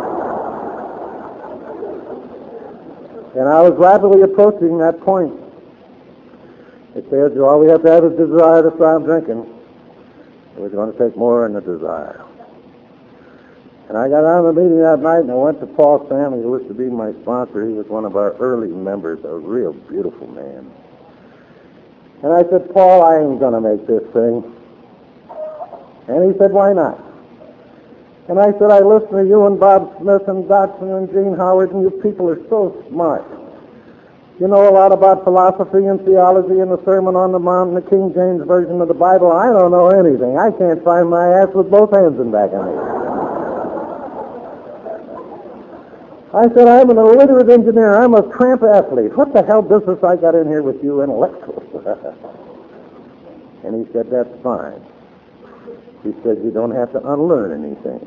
And I was rapidly approaching that point. It says all we have to have is desire to stop drinking. It was going to take more than a desire. And I got out of the meeting that night, and I went to Paul Stanley, who was to be my sponsor. He was one of our early members, a real beautiful man. And I said, Paul, I ain't going to make this thing. And he said, why not? And I said, I listen to you and Bob Smith and Dodson and Gene Howard, and you people are so smart. You know a lot about philosophy and theology and the Sermon on the Mount and the King James Version of the Bible. I don't know anything. I can't find my ass with both hands in back of me. I said, I'm an illiterate engineer. I'm a tramp athlete. What the hell business I got in here with you intellectuals? And he said, that's fine. He said, you don't have to unlearn anything.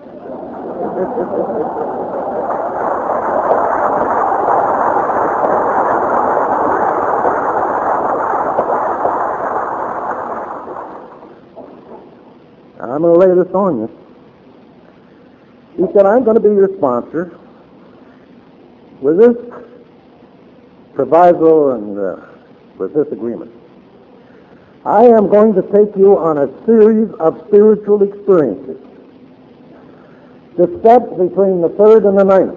I'm going to lay this on you. He said, I'm going to be your sponsor with this proviso and with this agreement. I am going to take you on a series of spiritual experiences. The steps between the third and the ninth.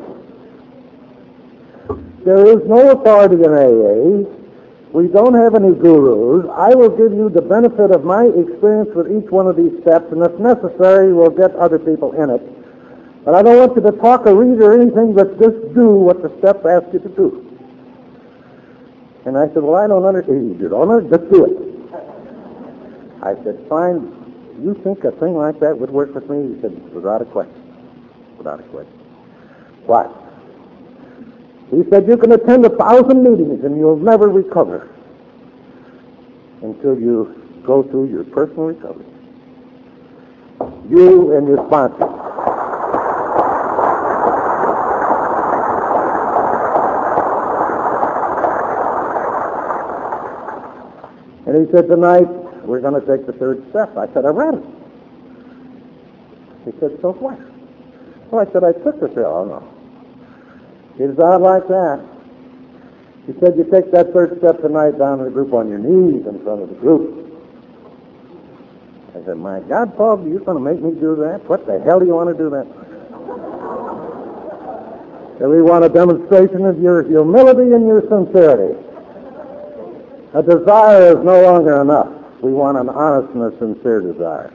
There is no authority in AA. We don't have any gurus. I will give you the benefit of my experience with each one of these steps, and if necessary, we'll get other people in it. But I don't want you to talk or read or anything, but just do what the steps ask you to do. And I said, well, I don't understand. You don't understand? Just do it. I said, fine. You think a thing like that would work with me? He said, without a question. Without a question. Why? He said, you can attend 1,000 meetings and you'll never recover until you go through your personal recovery. You and your sponsor. And he said, tonight, we're going to take the third step. I said, I read it. He said, so what? Well, I said, I took the third. Oh, no. It's not like that. He said, you take that third step tonight down in the group on your knees in front of the group. I said, my God, Paul, you're going to make me do that? What the hell do you want to do that? So we want a demonstration of your humility and your sincerity. A desire is no longer enough. We want an honest and a sincere desire.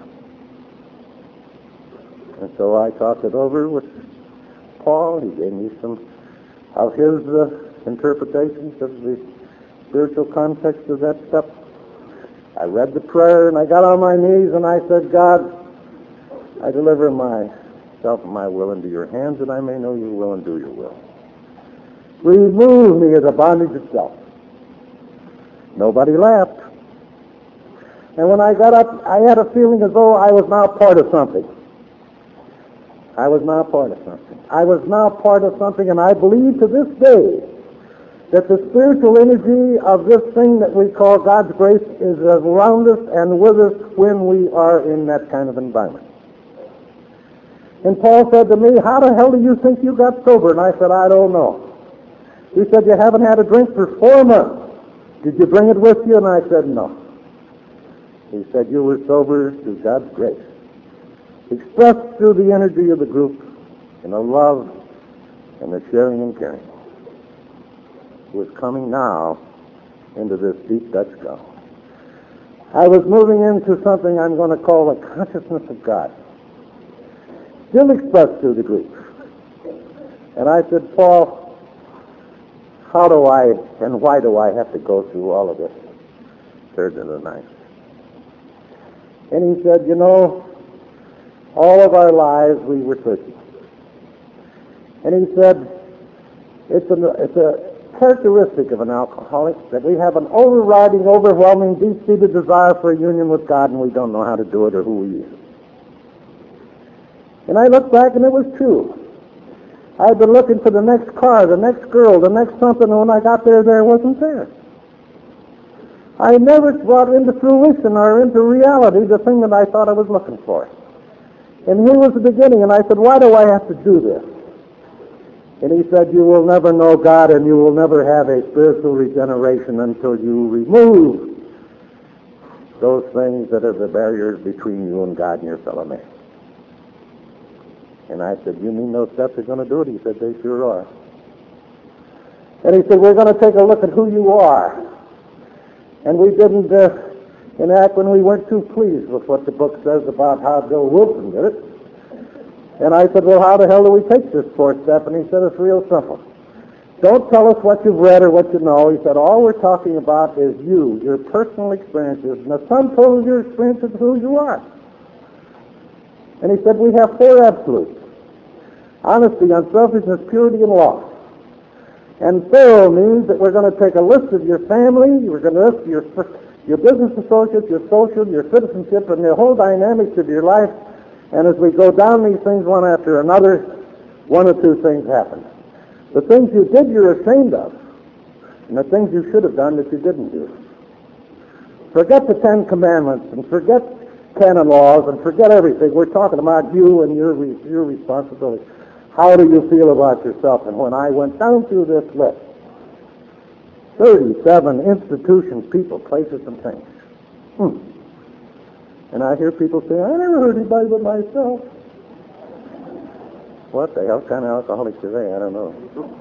And so I talked it over with Paul. He gave me some of his interpretations of the spiritual context of that step. I read the prayer and I got on my knees and I said, God, I deliver myself and my will into your hands that I may know your will and do your will. Remove me of the bondage itself. Nobody laughed. And when I got up, I had a feeling as though I was now part of something. I was now part of something. I was now part of something, and I believe to this day that the spiritual energy of this thing that we call God's grace is around us and with us when we are in that kind of environment. And Paul said to me, how the hell do you think you got sober? And I said, I don't know. He said, you haven't had a drink for 4 months. Did you bring it with you? And I said, no. He said, you were sober through God's grace, expressed through the energy of the group and the love and the sharing and caring. It was coming now into this deep Dutch gulf. I was moving into something I'm going to call the consciousness of God, still expressed through the group. And I said, Paul, how do I and why do I have to go through all of this third to the ninth? And he said, you know, all of our lives we were thirsty. And he said, it's a characteristic of an alcoholic that we have an overriding, overwhelming, deep-seated desire for a union with God, and we don't know how to do it or who he is. And I looked back, and it was true. I'd been looking for the next car, the next girl, the next something, and when I got there, there wasn't there. I never brought into fruition or into reality the thing that I thought I was looking for. And here was the beginning, and I said, why do I have to do this? And he said, you will never know God and you will never have a spiritual regeneration until you remove those things that are the barriers between you and God and your fellow man. And I said, you mean those steps are going to do it? He said, they sure are. And he said, we're going to take a look at who you are. And we didn't enact when we weren't too pleased with what the book says about how Bill Wilson did it. And I said, well, how the hell do we take this fourth step? And he said, it's real simple. Don't tell us what you've read or what you know. He said, all we're talking about is you, your personal experiences, and the sum total of your experiences of who you are. And he said, we have four absolutes: honesty, unselfishness, purity, and law. And thorough means that we're going to take a list of your family, we're going to list your business associates, your social, your citizenship, and the whole dynamics of your life. And as we go down these things one after another, one or two things happen. The things you did you're ashamed of, and the things you should have done that you didn't do. Forget the Ten Commandments, and forget canon laws, and forget everything. We're talking about you and your responsibility. How do you feel about yourself? And when I went down through this list, 37 institutions, people, places, and things. And I hear people say, I never hurt anybody but myself. What the hell kind of alcoholics are they? I don't know.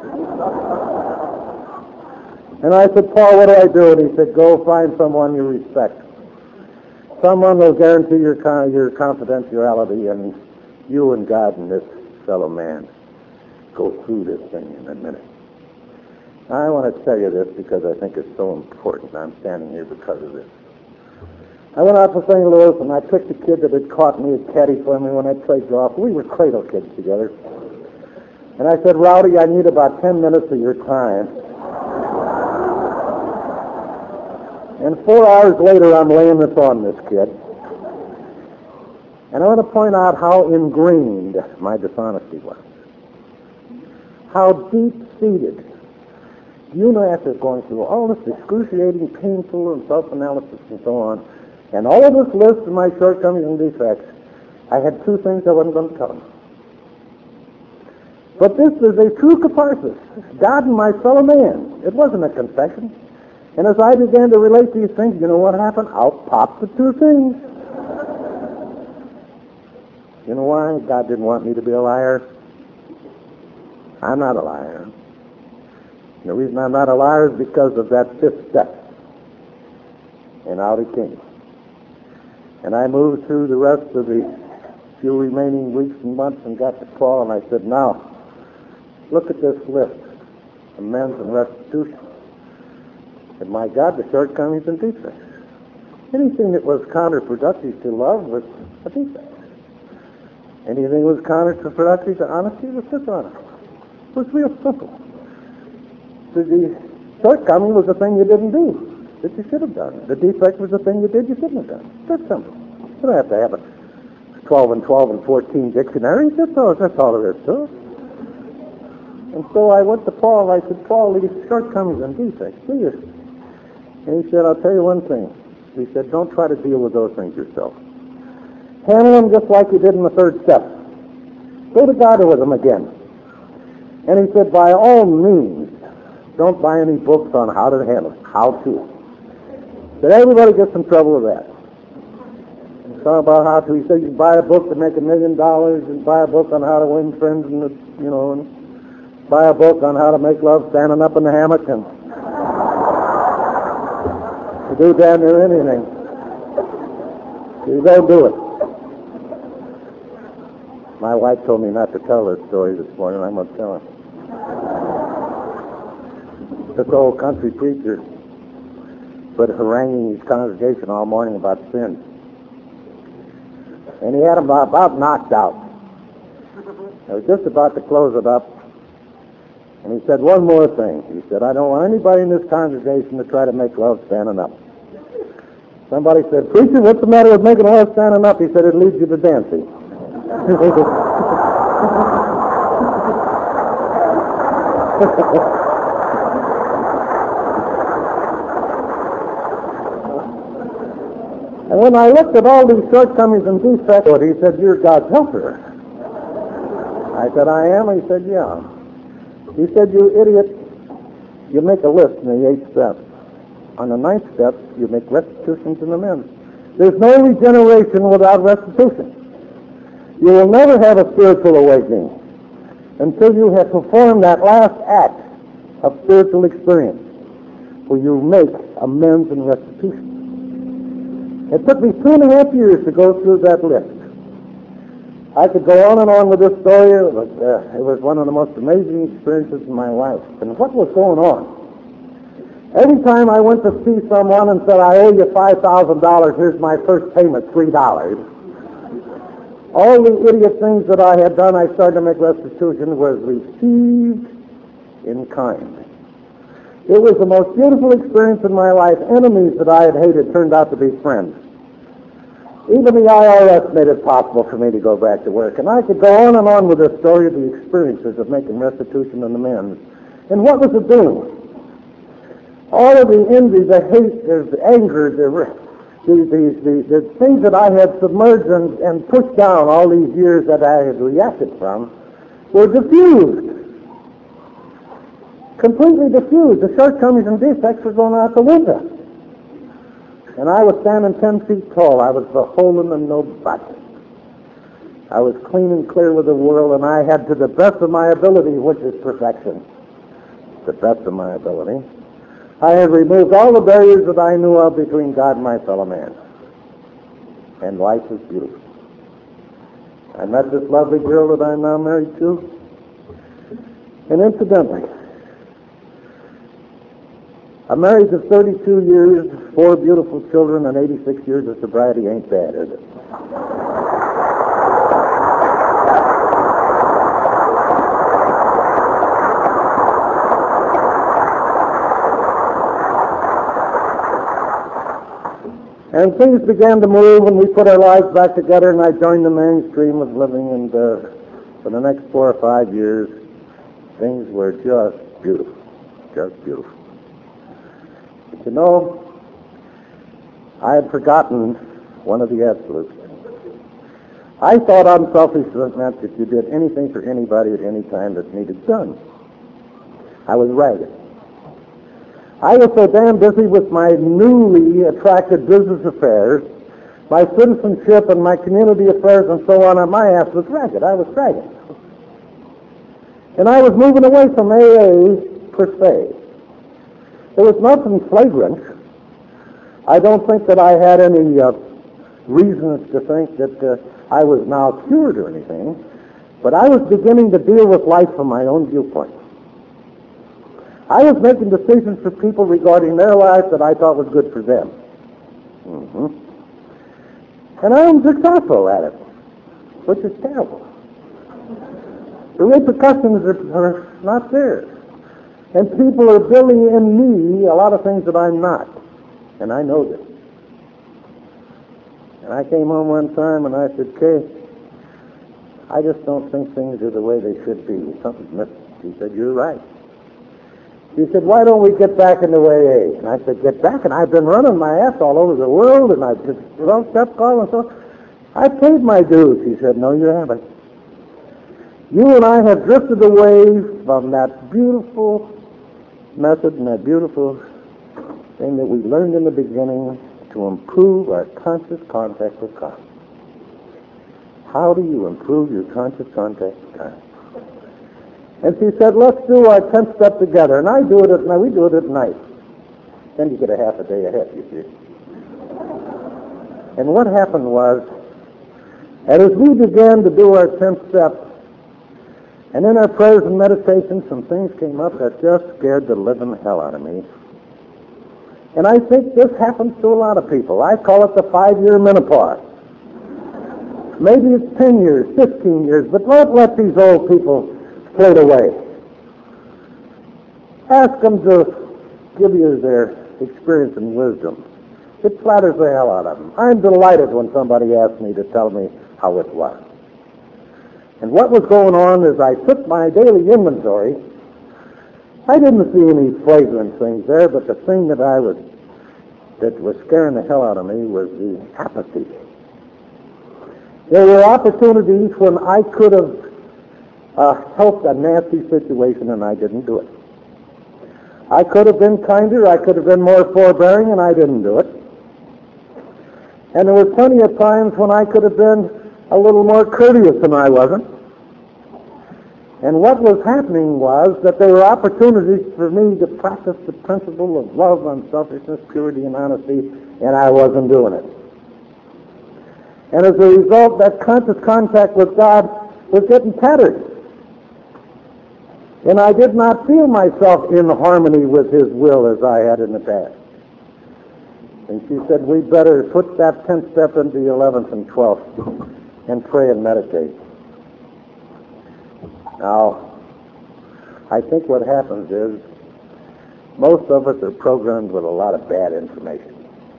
And I said, Paul, what do I do? And he said, go find someone you respect. Someone will guarantee your confidentiality, and you and God and this fellow man go through this thing in a minute. I want to tell you this because I think it's so important. I'm standing here because of this. I went out to St. Louis, and I picked a kid that had caught me a caddy for me when I played golf. We were cradle kids together. And I said, Rowdy, I need about 10 minutes of your time. And 4 hours later, I'm laying this on this kid. And I want to point out how ingrained my dishonesty was. How deep-seated. You know, after going through all this excruciating, painful, and self-analysis and so on, and all of this list of my shortcomings and defects, I had two things I wasn't going to tell them. But this is a true catharsis. God and my fellow man. It wasn't a confession. And as I began to relate these things, you know what happened? Out popped the two things. You know why? God didn't want me to be a liar. I'm not a liar. The reason I'm not a liar is because of that fifth step. And out it came. And I moved through the rest of the few remaining weeks and months and got to Paul, and I said, now, look at this list, amends and restitution. And my God, the shortcomings and defects. Anything that was counterproductive to love was a defect. Anything that was counterproductive to honesty was dishonest. It was real simple. So the shortcoming was the thing you didn't do that you should have done. The defect was the thing you did you shouldn't have done. That's simple. You don't have to have a 12 and 12 and 14 dictionaries. That's all there is to it. And so I went to Paul. I said, Paul, these shortcomings and defects, see this? And he said, I'll tell you one thing. He said, don't try to deal with those things yourself. Handle them just like you did in the third step. Go to God with them again. And he said, by all means, don't buy any books on how to handle it, how to. But everybody gets in trouble with that. It's all about how to. He said you can buy a book to make $1 million, and buy a book on how to win friends, and and buy a book on how to make love standing up in the hammock, and to do damn near anything. You don't do it. My wife told me not to tell this story this morning. I'm going to tell it. This old country preacher but haranguing his congregation all morning about sin. And he had them about knocked out. I was just about to close it up, and he said one more thing. He said, I don't want anybody in this congregation to try to make love standing up. Somebody said, preacher, what's the matter with making love standing up? He said, it leads you to dancing. And when I looked at all these shortcomings and defects, he said, you're God's helper. I said, I am? He said, yeah. He said, you idiot, you make a list in the 8 steps. On the 9th step, you make restitutions and amends. There's no regeneration without restitution. You will never have a spiritual awakening until you have performed that last act of spiritual experience where you make amends and restitution. It took me 2.5 years to go through that list. I could go on and on with this story. It was one of the most amazing experiences in my life. And what was going on? Every time I went to see someone and said, I owe you $5,000, here's my first payment, $3. All the idiot things that I had done, I started to make restitution, was received in kind. It was the most beautiful experience in my life. Enemies that I had hated turned out to be friends. Even the IRS made it possible for me to go back to work. And I could go on and on with this story of the experiences of making restitution and amends. And what was it doing? All of the envy, the hate, the anger, the things that I had submerged and pushed down all these years that I had reacted from were diffused. Completely diffused. The shortcomings and defects were going out the window. And I was standing 10 feet tall. I was beholden and no but. I was clean and clear with the world, and I had, to the best of my ability, which is perfection, the best of my ability, I had removed all the barriers that I knew of between God and my fellow man. And life was beautiful. I met this lovely girl that I'm now married to. And incidentally, a marriage of 32 years, 4 beautiful children, and 86 years of sobriety ain't bad, is it? And things began to move, and we put our lives back together, and I joined the mainstream of living, and for the next 4 or 5 years, things were just beautiful, just beautiful. But you know, I had forgotten one of the absolutes. I thought unselfishness meant that you did anything for anybody at any time that needed done. I was ragged. I was so damn busy with my newly attracted business affairs, my citizenship and my community affairs and so on, and my ass was ragged. I was ragged. And I was moving away from AA per se. There was nothing flagrant. I don't think that I had any reasons to think that I was now cured or anything, but I was beginning to deal with life from my own viewpoint. I was making decisions for people regarding their lives that I thought was good for them. And I am successful at it, which is terrible. The repercussions are not there. And people are building in me a lot of things that I'm not. And I know this. And I came home one time and I said, Kay, I just don't think things are the way they should be. Something's missing. She said, you're right. He said, why don't we get back into AA? And I said, get back? And I've been running my ass all over the world, and I've just step call and so. I paid my dues. He said, no, you haven't. You and I have drifted away from that beautiful method and that beautiful thing that we learned in the beginning to improve our conscious contact with God. How do you improve your conscious contact with God? And she said, let's do our 10th step together. And I do it at night. We do it at night. Then you get a half a day ahead, you see. And what happened was, and as we began to do our 10th step, and in our prayers and meditations, some things came up that just scared the living hell out of me. And I think this happens to a lot of people. I call it the 5-year menopause. Maybe it's 10 years, 15 years, but don't let these old people float away. Ask them to give you their experience and wisdom. It flatters the hell out of them. I'm delighted when somebody asks me to tell me how it was. And what was going on is I took my daily inventory. I didn't see any flagrant things there, but the thing that was scaring the hell out of me was the apathy. There were opportunities when I could have helped a nasty situation, and I didn't do it. I could have been kinder, I could have been more forbearing, and I didn't do it. And there were plenty of times when I could have been a little more courteous than I wasn't. And what was happening was that there were opportunities for me to practice the principle of love, unselfishness, purity, and honesty, and I wasn't doing it. And as a result, that conscious contact with God was getting tattered. And I did not feel myself in harmony with His will as I had in the past. And she said, we better put that 10th step into the 11th and 12th and pray and meditate. Now, I think what happens is most of us are programmed with a lot of bad information.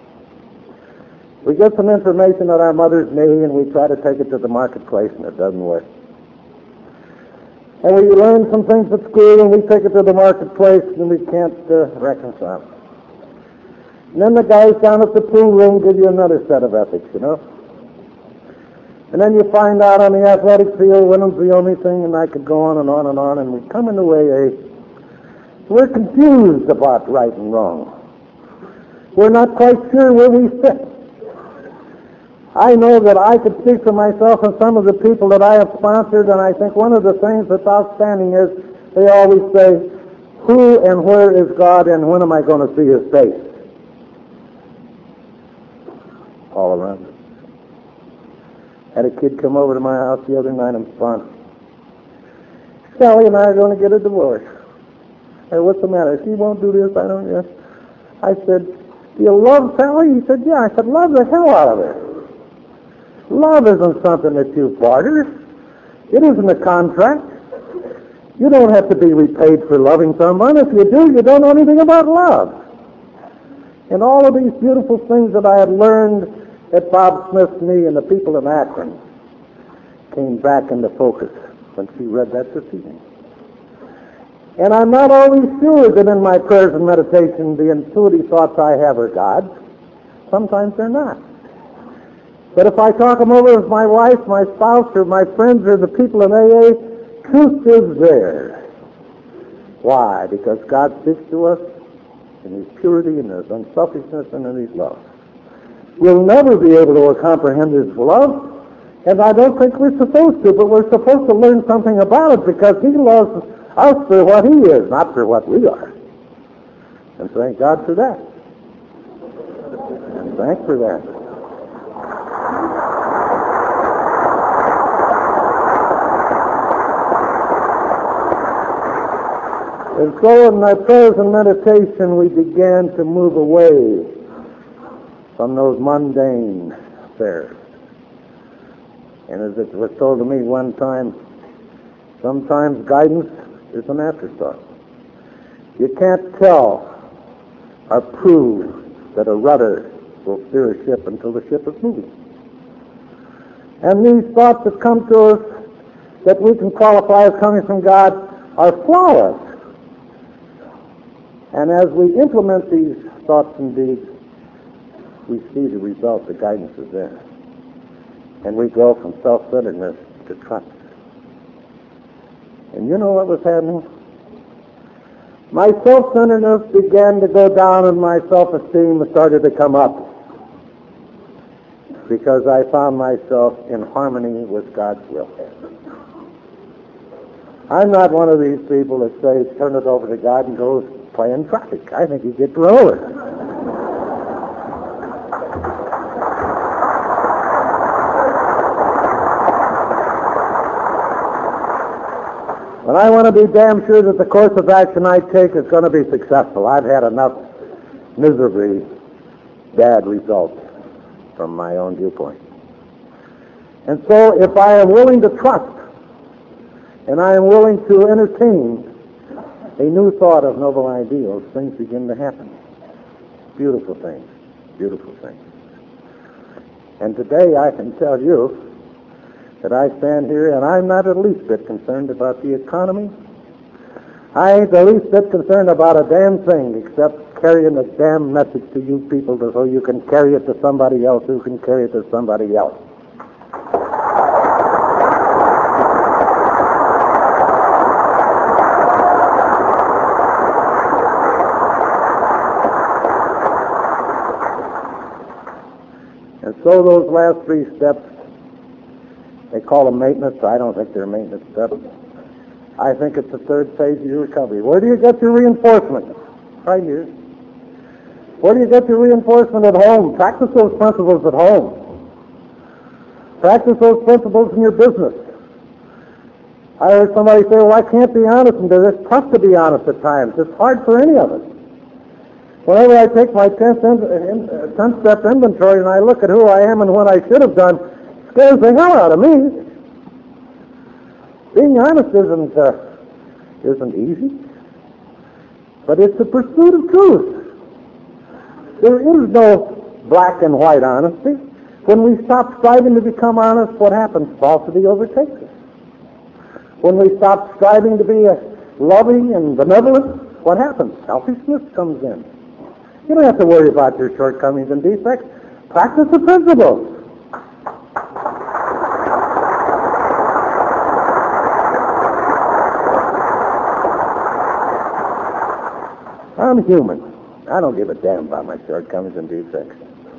We get some information on our mother's knee and we try to take it to the marketplace and it doesn't work. And we learn some things at school and we take it to the marketplace and we can't reconcile. And then the guys down at the pool room give you another set of ethics, you know. And then you find out on the athletic field winning's the only thing, and I could go on and on and on, and we come into AA. We're confused about right and wrong. We're not quite sure where we fit. I know that I could speak for myself and some of the people that I have sponsored, and I think one of the things that's outstanding is they always say, who and where is God and when am I going to see His face? All around us. Had a kid come over to my house the other night in Spon. Sally and I are going to get a divorce. Hey, what's the matter? She won't do this, I don't, yes. I said, do you love Sally? He said, yeah. I said, love the hell out of her. Love isn't something that you barter. It isn't a contract. You don't have to be repaid for loving someone. If you do, you don't know anything about love. And all of these beautiful things that I had learned at Bob Smith's knee and the people of Akron came back into focus when she read that this evening. And I'm not always sure that in my prayers and meditation the intuitive thoughts I have are God's. Sometimes they're not. But if I talk them over with my wife, my spouse, or my friends, or the people in AA, truth is there. Why? Because God speaks to us in His purity and His unselfishness and in His love. We'll never be able to comprehend His love, and I don't think we're supposed to, but we're supposed to learn something about it because He loves us for what He is, not for what we are. And thank God for that. And thanks for that. And so in my prayers and meditation, we began to move away from those mundane affairs. And as it was told to me one time, sometimes guidance is an afterthought. You can't tell or prove that a rudder will steer a ship until the ship is moving. And these thoughts that come to us that we can qualify as coming from God are flawless. And as we implement these thoughts and deeds, we see the result, the guidance is there. And we go from self-centeredness to trust. And you know what was happening? My self-centeredness began to go down and my self-esteem started to come up because I found myself in harmony with God's will. I'm not one of these people that says, turn it over to God and goes play in traffic. I think you get run over. But I want to be damn sure that the course of action I take is going to be successful. I've had enough miserably bad results from my own viewpoint. And so if I am willing to trust and I am willing to entertain a new thought of noble ideals, things begin to happen. Beautiful things. Beautiful things. And today I can tell you that I stand here and I'm not the least bit concerned about the economy. I ain't the least bit concerned about a damn thing except carrying the damn message to you people so you can carry it to somebody else who can carry it to somebody else. And so those last three steps They call them maintenance. I don't think they're maintenance steps. I think it's the third phase of your recovery. Where do you get your reinforcement? Right here. Where do you get your reinforcement at home? Practice those principles at home. Practice those principles in your business. I heard somebody say, well, I can't be honest, and it's tough to be honest at times. It's hard for any of us. Whenever I take my 10-step inventory and I look at who I am and what I should have done, it scares the hell out of me. Being honest isn't easy, but it's the pursuit of truth. There is no black and white honesty. When we stop striving to become honest, what happens? Falsity overtakes us. When we stop striving to be loving and benevolent, what happens? Selfishness comes in. You don't have to worry about your shortcomings and defects. Practice the principles. I'm human. I don't give a damn about my shortcomings and defects.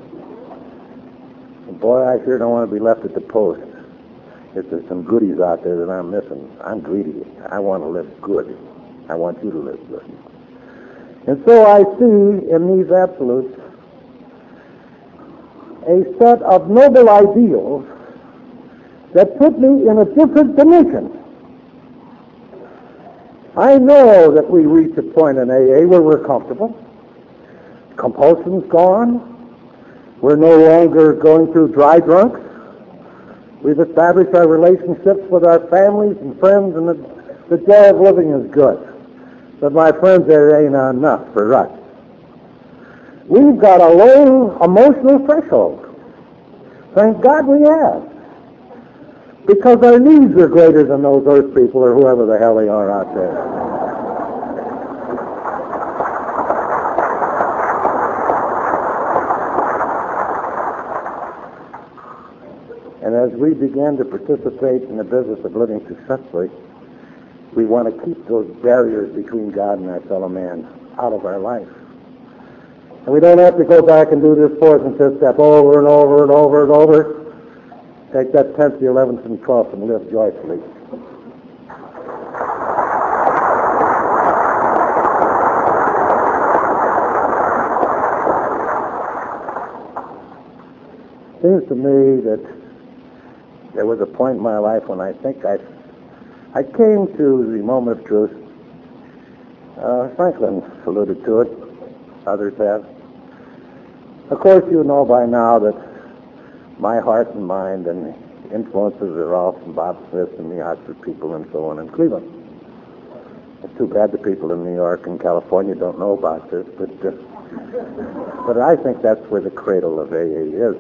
And boy, I sure don't want to be left at the post. If there's some goodies out there that I'm missing, I'm greedy. I want to live good. I want you to live good. And so I see in these absolutes a set of noble ideals that put me in a different dimension. I know that we reach a point in AA where we're comfortable. Compulsion's gone. We're no longer going through dry drunks. We've established our relationships with our families and friends, and the joy of living is good. But my friends, there ain't enough for us. We've got a low emotional threshold. Thank God we have. Because our needs are greater than those earth people or whoever the hell they are out there. And as we begin to participate in the business of living successfully, we want to keep those barriers between God and our fellow man out of our life. And we don't have to go back and do this fourth and fifth step over and over and over and over. Take that 10th, the 11th, and 12th and live joyfully. Seems to me that there was a point in my life when I think I came to the moment of truth. Franklin alluded to it. Others have. Of course, you know by now that my heart and mind and influences are all from Bob Smith and the Oxford people and so on in Cleveland. It's too bad the people in New York and California don't know about this, but I think that's where the cradle of AA is.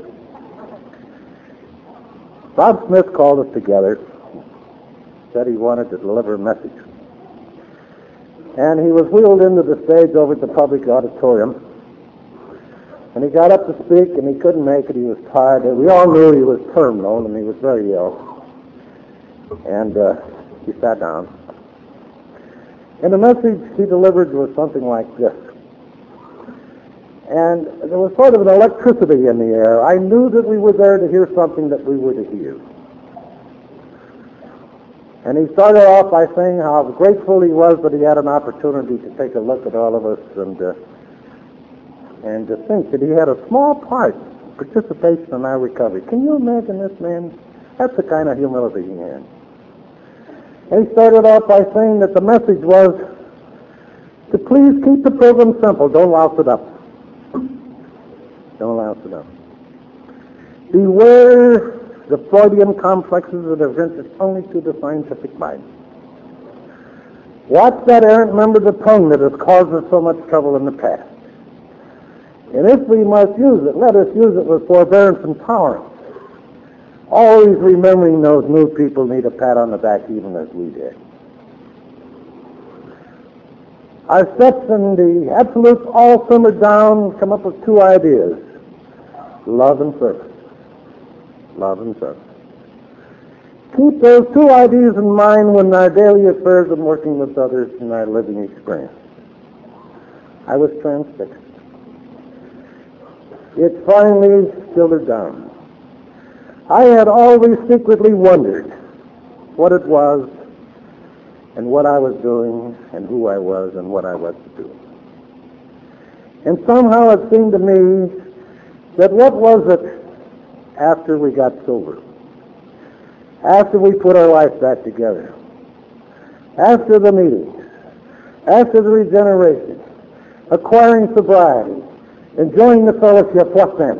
Bob Smith called us together, said he wanted to deliver a message. And he was wheeled into the stage over at the public auditorium. And he got up to speak, and he couldn't make it. He was tired. We all knew he was terminal, and he was very ill. And he sat down. And the message he delivered was something like this. And there was sort of an electricity in the air. I knew that we were there to hear something that we were to hear. And he started off by saying how grateful he was that he had an opportunity to take a look at all of us and to think that he had a small part, participation in our recovery. Can you imagine this, man? That's the kind of humility he had. And he started off by saying that the message was to please keep the program simple. Don't louse it up. Don't louse it up. Beware the Freudian complexes that are ventured only to the scientific mind. Watch that errant member of the tongue that has caused us so much trouble in the past. And if we must use it, let us use it with forbearance and tolerance. Always remembering those new people need a pat on the back even as we did. Our steps in the absolutes all simmered down, come up with two ideas: love and service. Love and service. Keep those two ideas in mind when our daily affairs and working with others in our living experience. I was transfixed. It finally filtered down. I had always secretly wondered what it was and what I was doing and who I was and what I was to do. And somehow it seemed to me that what was it after we got sober, after we put our life back together, after the meeting, after the regeneration, acquiring sobriety, enjoying the fellowship, what then?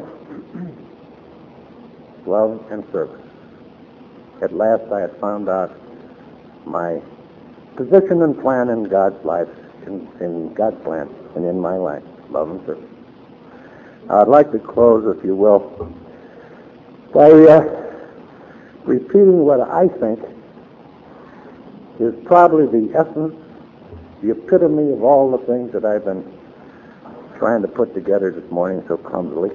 Love and service. At last I had found out my position and plan in God's life, in God's plan, and in my life, love and service. Now, I'd like to close, if you will, by repeating what I think is probably the essence, the epitome of all the things that I've been trying to put together this morning so clumsily.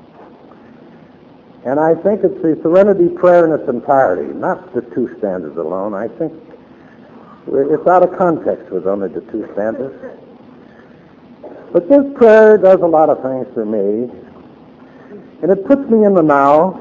And I think it's the Serenity Prayer in its entirety, not the two stanzas alone. I think it's out of context with only the two stanzas. But this prayer does a lot of things for me, and it puts me in the now.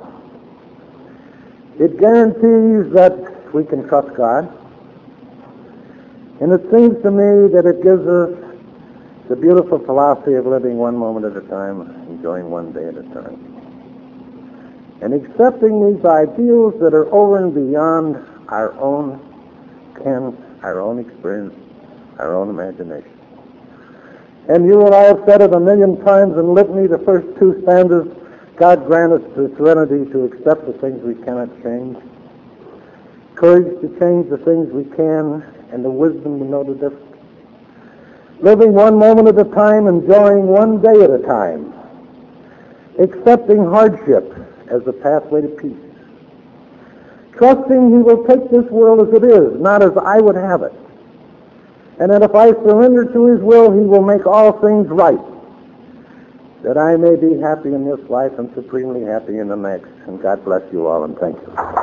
It guarantees that we can trust God, and it seems to me that it gives us the beautiful philosophy of living one moment at a time, enjoying one day at a time, and accepting these ideals that are over and beyond our own ken, our own experience, our own imagination. And you and I have said it a million times in litany, the first two stanzas, God grant us the serenity to accept the things we cannot change, courage to change the things we can, and the wisdom to know the difference. Living one moment at a time, enjoying one day at a time, accepting hardship as the pathway to peace, trusting He will take this world as it is, not as I would have it, and that if I surrender to His will, He will make all things right, that I may be happy in this life and supremely happy in the next. And God bless you all, and thank you.